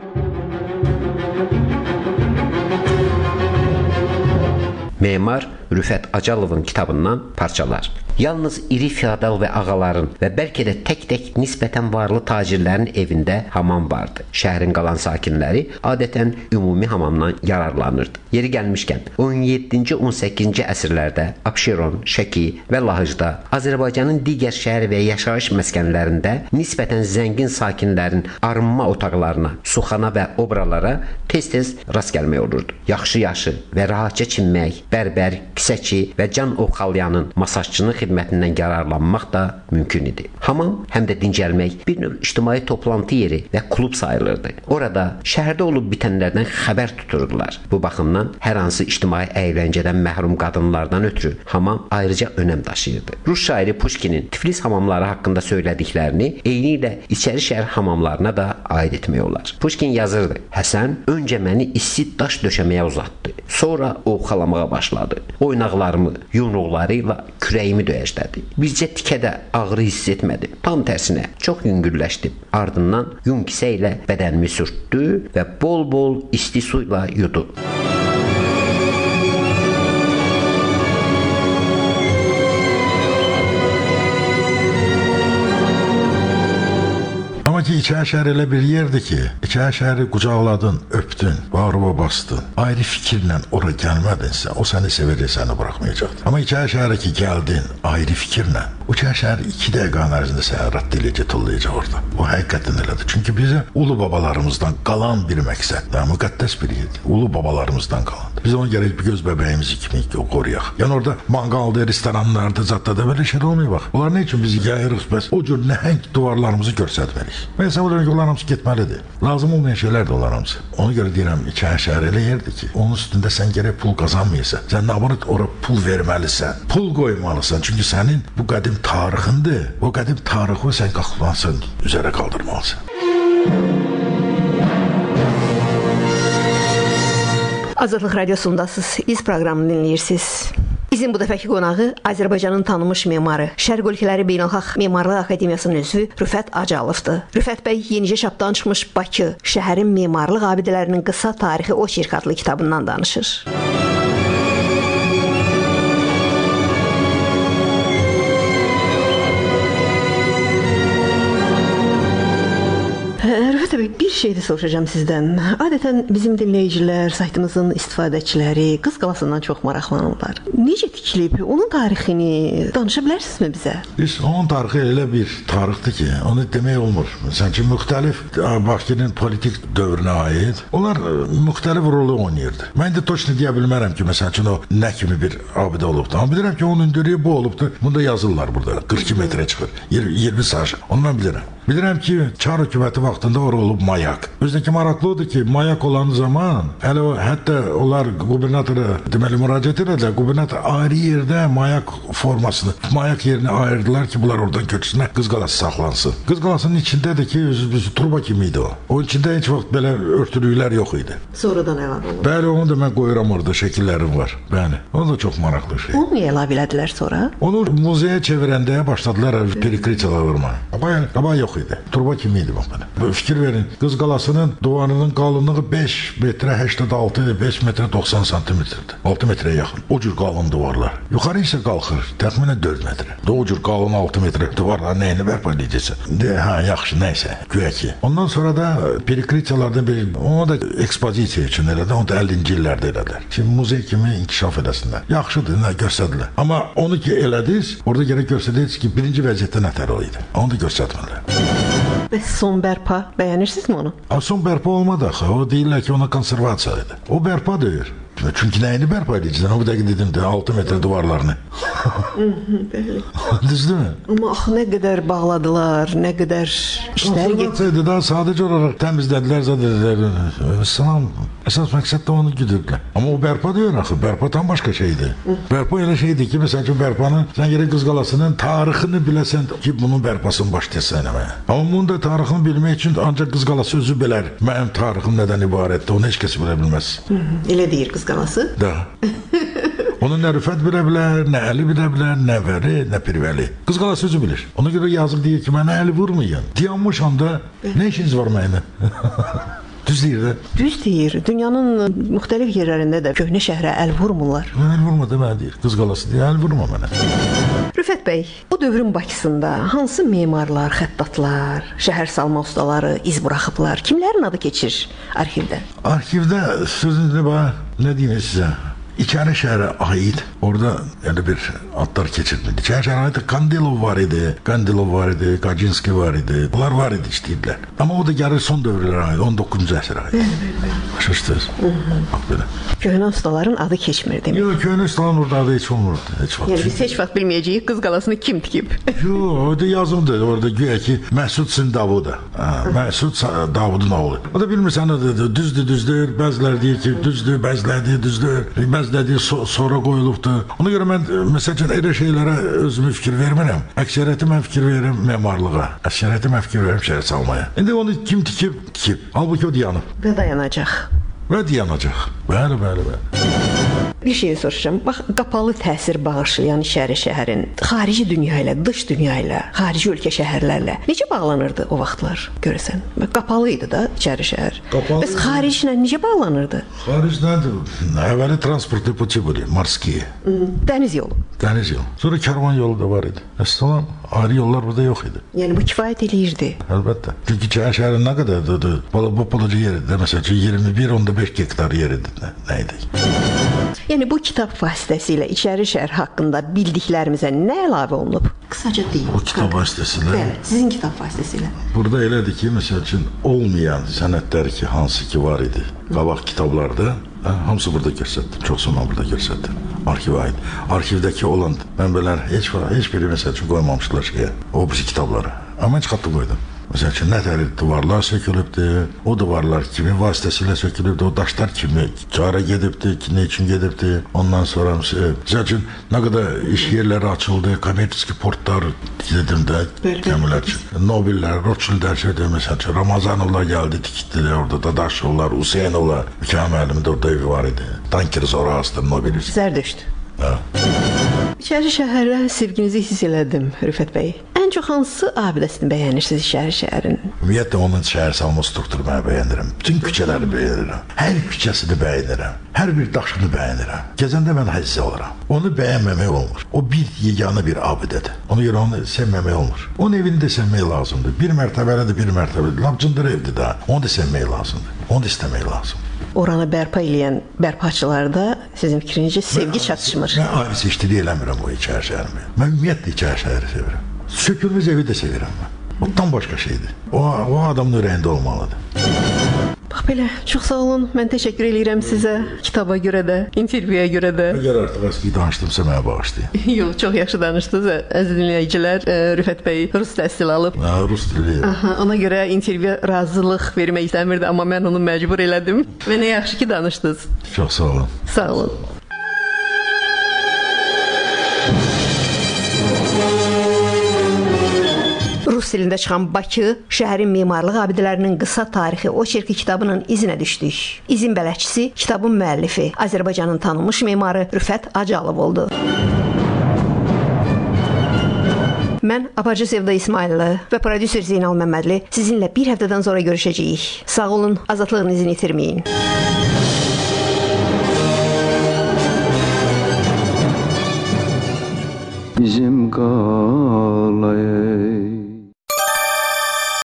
Memar Rüfət Acalovun kitabından parçalar. Yalnız iri feodal və ağaların və bəlkə də tək-tək nisbətən varlı tacirlərin evində hamam vardı. Şəhərin qalan sakinləri adətən ümumi hamamdan yararlanırdı. Yeri gəlmişkən, on yeddinci on səkkizinci əsrlərdə Abşeron, Şəki və Lahıcda, Azərbaycanın digər şəhər və yaşayış məskənlərində nisbətən zəngin sakinlərin arınma otaqlarına, suxana və obralara tez-tez rast gəlmək olurdu. Yaxşı-yaxşı və rahatca çinmək, bərbər, kisəçi və can ovxalayanın, masajçının xidmətindən yararlanmaq da mümkün idi. Hamam həm də dincəlmək, bir növ ictimai toplantı yeri və klub sayılırdı. Orada şəhərdə olub bitənlərdən xəbər tuturdular. Bu baxımdan hər hansı ictimai əyləncədən məhrum qadınlardan ötürü hamam ayrıca önəm daşıyırdı. Rus şairi Pushkinin Tiflis hamamları haqqında söylədiklərini eyni ilə içəri şəhər hamamlarına da aid etmək olar. Pushkin yazırdı: Həsən öncə məni isti daş döşəməyə uzatdı. Sonra ovxalamağa başladı. Oynaqlarımı, yumruqları ilə kürəyimi döyəclədi. Bircə tikədə ağrı hiss etmədim. Tam tərsinə çox yüngülləşdim. Ardından yun kisə ilə bədənimi sürtdü və bol-bol isti su ilə yudu. Amma ki, İçəri şəhər elə bir yerdir ki, İçəri şəhəri qucaqladın, öpdün, bağrıma bastın, ayrı fikirlə ora gəlmədinsə, o səni sevəcək, səni buraxmayacaqdır. Amma İçəri şəhərə ki, gəldin, ayrı fikirlə, o İçəri şəhər iki dəqiqənin ərzində səni rədd eləyəcək, tullayacaq orada. O həqiqətən elədir. Çünki bizə ulu babalarımızdan qalan bir məqsəd, və müqəddəs bir yerdir. Ulu babalarımızdan qalandır. Biz onu gərək bir göz bəbəyimizi kimi qoruyaq. Yəni orada manqalda, restoranlarda, zadda belə şeylər olmuyor bax. Onlar nə üçün bizi yayırıq, bəs o cür nəhəng duvarlarımızı görsətməliyik. Mən hesab edirəm ki, onlar hamısı getməlidir. Lazım olmayan şeylər də onlar hamısı. Ona görə deyirəm, İçəri şəhər elə yerdir ki, onun üstündə sən gərək pul qazanmayırsan. Sən nabanı ora pul verməlisən, pul qoymalısan. Çünki sənin bu qədim tarixindir. O qədim tarixi sən qalxmalısan, üzərə qaldırmalısan. Azadlıq Radiosundasınız, İz proqramını dinləyirsiniz. İzin bu dəfəki qonağı Azərbaycanın tanınmış memarı, Şərq Ölkələri Beynəlxalq Memarlıq Akademiyasının üzvü Rüfət Acalovdur. Rüfət bəy yenicə çapdan çıxmış Bakı, şəhərin memarlıq abidələrinin qısa tarixi oçerk adlı kitabından danışır. Rüfət bəy, bir şey də soruşacağım sizdən. Adətən bizim dinləyicilər, saytımızın istifadəçiləri Qız Qalasından çox maraqlanırlar. Necə tikilib? Onun tarixini danışa bilərsinizmi bizə? Biz, onun tarixi elə bir tarixdir ki, onu demək olmur. Məsələn ki, müxtəlif Bakının politik dövrünə aid, onlar müxtəlif rolu oynayırdı. Mən də точно deyə bilmərəm ki, məsələn ki, o nə kimi bir abidə olubdu. Amma bilirəm ki, onun hündürlüyü bu olubdu. Bunda yazırlar burada. qırx iki metrə çıxır. iyirmi saj. Onu mən bilirəm. Bilirəm ki, Çar hökuməti vaxtında ora olub mayak. Özündəki maraqlı odur ki, mayak olan zaman, hələ o, hətta onlar qubernatora deməli müraciət edədilər. Qubernator ayrı yerdə mayak formasını, mayak yerini ayırdılar ki, bunlar oradan köçsünlər, Qız Qalası saxlansın. Qız Qalasının içindədir ki, özü bir turba kimi idi o. O içində heç vaxt belə örtülüklər yox idi. Sonradan əlavə olundu. Bəli, onu da mən qoyuram orada, şəkillərim var. Bəli, o da çox maraqlı şey. Onu niyə əlavə elədilər sonra? Onu muzeyə çevirəndə başladılar perikritiyalar vurmaya. Qabaq, qabaq yox idi. Turba kimi idi bax belə. Fikir verin, Qız Qalasının divarının qalınlığı beş metrə səksən altı, beş metrə doxsan santimetrdir. altı metrəyə yaxın. O cür qalın divarlar. Yuxarı isə qalxır, təxminən dörd metrə. O cür qalın altı metrə divarlar nəyini bərpa edəcəksə. De, hə, yaxşı, nəysə, güya ki. Ondan sonra da perikritiyalarda bir, onu da ekspozisiya üçün elədi, onu da əllinci illərdə elədilər. Şimdi muzey kimi inkişaf edəsinlər. Yaxşıdır, nə göstərdilər. Amma onu ki elədiniz, orada gərək göstərdiniz ki, birinci vəziyyətdə nətər o idi. Onu da göstərmədilər. Bəs son bərpa, bəyənirsinizmi onu? A, son bərpa olmadı axı. O deyirlər ki, ona konservasiya idi. O bərpa deyir. Çünki nəyini bərpa edəcəksən? O bir dəqiqə dedim də altı metr divarlarını. Bəli. Düzdür mü? Amma axı nə qədər bağladılar, nə qədər işlər getdi. Daha sadəcə olaraq təmizlədilər, zədədilər. Salam, əsas məqsəd də onu güdürdülər. Amma o bərpa deyir axı. Bərpa tam başqa şeydir. Bərpa elə şeydir ki, məsəl üçün bərpanın, sən yerə Qız Qalasının tarixini biləsən ki, bunun bərpasını başlayasan eləməyə. Amma bunun da tarixini bilmək üçün ancaq Qız Qalası özü bilər. Mənim tarixim nədən ibarətdir, onu heç kəs bilə bilməz. Elə deyir Qız Qalası? Da. Onun nə Rüfət bilə bilər, nə Əli bilə bilər, nə Vəli, nə Pirvəli. Qız Qalası özü bilir. Ona görə yazıq deyir ki, mənə Əli vurmayın. Dayanmış anda nə işiniz var mənə? Düz deyir də. Düz deyir. Dünyanın müxtəlif yerlərində də köhnə şəhrə əl vurmurlar. Əl vurma da mənə deyir. Qız Qalası deyir, əl vurma mənə. Rüfət bəy, bu dövrün Bakısında hansı memarlar, xəttatlar, şəhər salma ustaları iz buraxıblar? Kimlərin adı keçir arxivdə? Arxivdə sözünüzü bax, nə deyim sizə? İçəri şəhərə aid orada yəni bir adlar keçirmedi. İçəri şəhərə aid Kandilov var idi, Kandilov var idi, Kacinski var idi. Bunlar var idi işləyirlər. Amma o da gəlir son dövrlərə aid, on doqquzuncu əsrə aid. Başa-düşdünüz? Bax belə. Köhnə ustaların adı keçmir demək. Yox, köhnə ustaların orada adı heç olmurdu. Heç vaxt. Yəni biz heç vaxt bilməyəcəyik Qız Qalasını kim tikib. Yox, orada yazımdır. Orada güya ki Məsud Sindavuda. Məsud Davudun oğlu. O da bilmirsən, düzdür, düzdür. Bəziləri deyir ki, düzdür, bəziləri deyir, düzdür. Bəziləri so sonra qoyulubdur. Ona görə mən məsəl üçün elə şeylərə özümü fikir vermirəm. Əksəriyyəti mən fikir verirəm memarlığa. Əksəriyyəti mən fikir verirəm şəhər salmaya. İndi onu kim tikib, tikib. Halbuki o dayanıb. Və dayanacaq. Və dayanacaq. Bəli, bəli, bəli. Bir şey soruşacağım. Bax, qapalı təsir bağışlayan içəri şəhərin xarici dünya ilə, dış dünya ilə, xarici ölkə şəhərlərlə necə bağlanırdı o vaxtlar görəsən? Qapalı idi da içəri şəhər. Qapalı. Bəs xariclə necə bağlanırdı? Xaricdən əvvəli transportlu puti были, морские. Dəniz yolu. Dəniz yolu. Sonra karvan yolu da var idi. Əssalam, ayrı yollar burada yox idi. Yəni bu kifayət eləyirdi. Əlbəttə. Çünki içəri şəhərin nə qədərdir? Bu balaca yer idi. Məsələn, iyirmi bir onda beş hektar yer idi. Nə idi? Yəni bu kitab vasitəsilə içəri şəhər haqqında bildiklərimizə nə əlavə olunub? Qısaca deyin. Bu kitab vasitəsilə? Bəli, sizin kitab vasitəsilə. Burada elədir ki, məsəl üçün olmayan sənədlər ki, hansı ki var idi qabaq kitablarda, hə, hamısı burada göstərdim. Çoxsunu burada göstərdim. Arxivə aid. Arxivdəki olan mənbələr heç heç biri məsəl üçün qoymamışdılar şeyə. O bu kitabları. Amma heç xatlı qoydum. Məsəl üçün, nətər divarlar sökülübdür, o divarlar kimin vasitəsilə sökülübdür, o daşlar kimi cara gedibdir, ne üçün gedibdir, ondan sonra məsəl üçün, nə qədər iş yerləri açıldı, kommersiya portlar dedim də, gəmilər üçün, Nobellər, Rothschildlər şeydir, məsəl üçün, Ramazanovlar gəldi, tikitdilər orada, Dadaşovlar, Hüseynovlar, mükaməlimdə orada evi var idi, Tanker sonra astır, Nobel. Zərdüşt. Hə. İçəri şəhərə sevginizi hiss elədim, Rüfət bəy. Ən çox hansı abidəsini bəyənirsiniz içəri şəhərin? Ümumiyyətlə, onun şəhər salma strukturu mən bəyənirəm. Bütün küçələri bəyənirəm. Hər küçəsini bəyənirəm. Hər bir daşını bəyənirəm. Gəzəndə mən həzzə olaram. Onu bəyənməmək olmur. O bir yeganə bir abidədir. Ona görə onu sevməmək olmur. Onun evini də sevmək lazımdır. Bir mərtəbəlidir, bir mərtəbəlidir. Lapcındır evdir də. Onu da sevmək lazımdır. Onu da istəmək lazımdır. Oranı bərpa eləyən bərpaçılarda sizin fikrincə sevgi çatışmır. Mən ayrı seçdiliyi eləmirəm o içəri şəhərimi. Mən ümumiyyətlə içəri şəhəri sevirəm. Sökülmüş evi də sevirəm mən. O tam başqa şeydir. O, o adamın ürəyində olmalıdır. Bax, Belə, çox sağ olun. Mən təşəkkür edirəm sizə. Kitaba görə də, intervyuya görə də. Əgər artıq əski danışdımsa mənə bağışlayın. Yox, çox yaxşı danışdınız. Əziz dinləyicilər, Rüfət bəy rus təhsil alıb. Hə, rus dili. Aha, ona görə intervyu razılıq vermək istəmirdi, amma mən onu məcbur elədim. Və nə yaxşı ki danışdınız. Çox sağ olun. Sağ olun. Rus dilində çıxan Bakı, şəhərin memarlıq abidələrinin qısa tarixi oçerki kitabının izinə düşdük. İzin bələdçisi, kitabın müəllifi, Azərbaycanın tanınmış memarı Rüfət Acalov oldu. Mən Aparıcı Sevda İsmailli və prodüser Zeynal Məmmədli sizinlə bir həftədən sonra görüşəcəyik. Sağ olun, azadlığınızı itirməyin. Bizim qalaya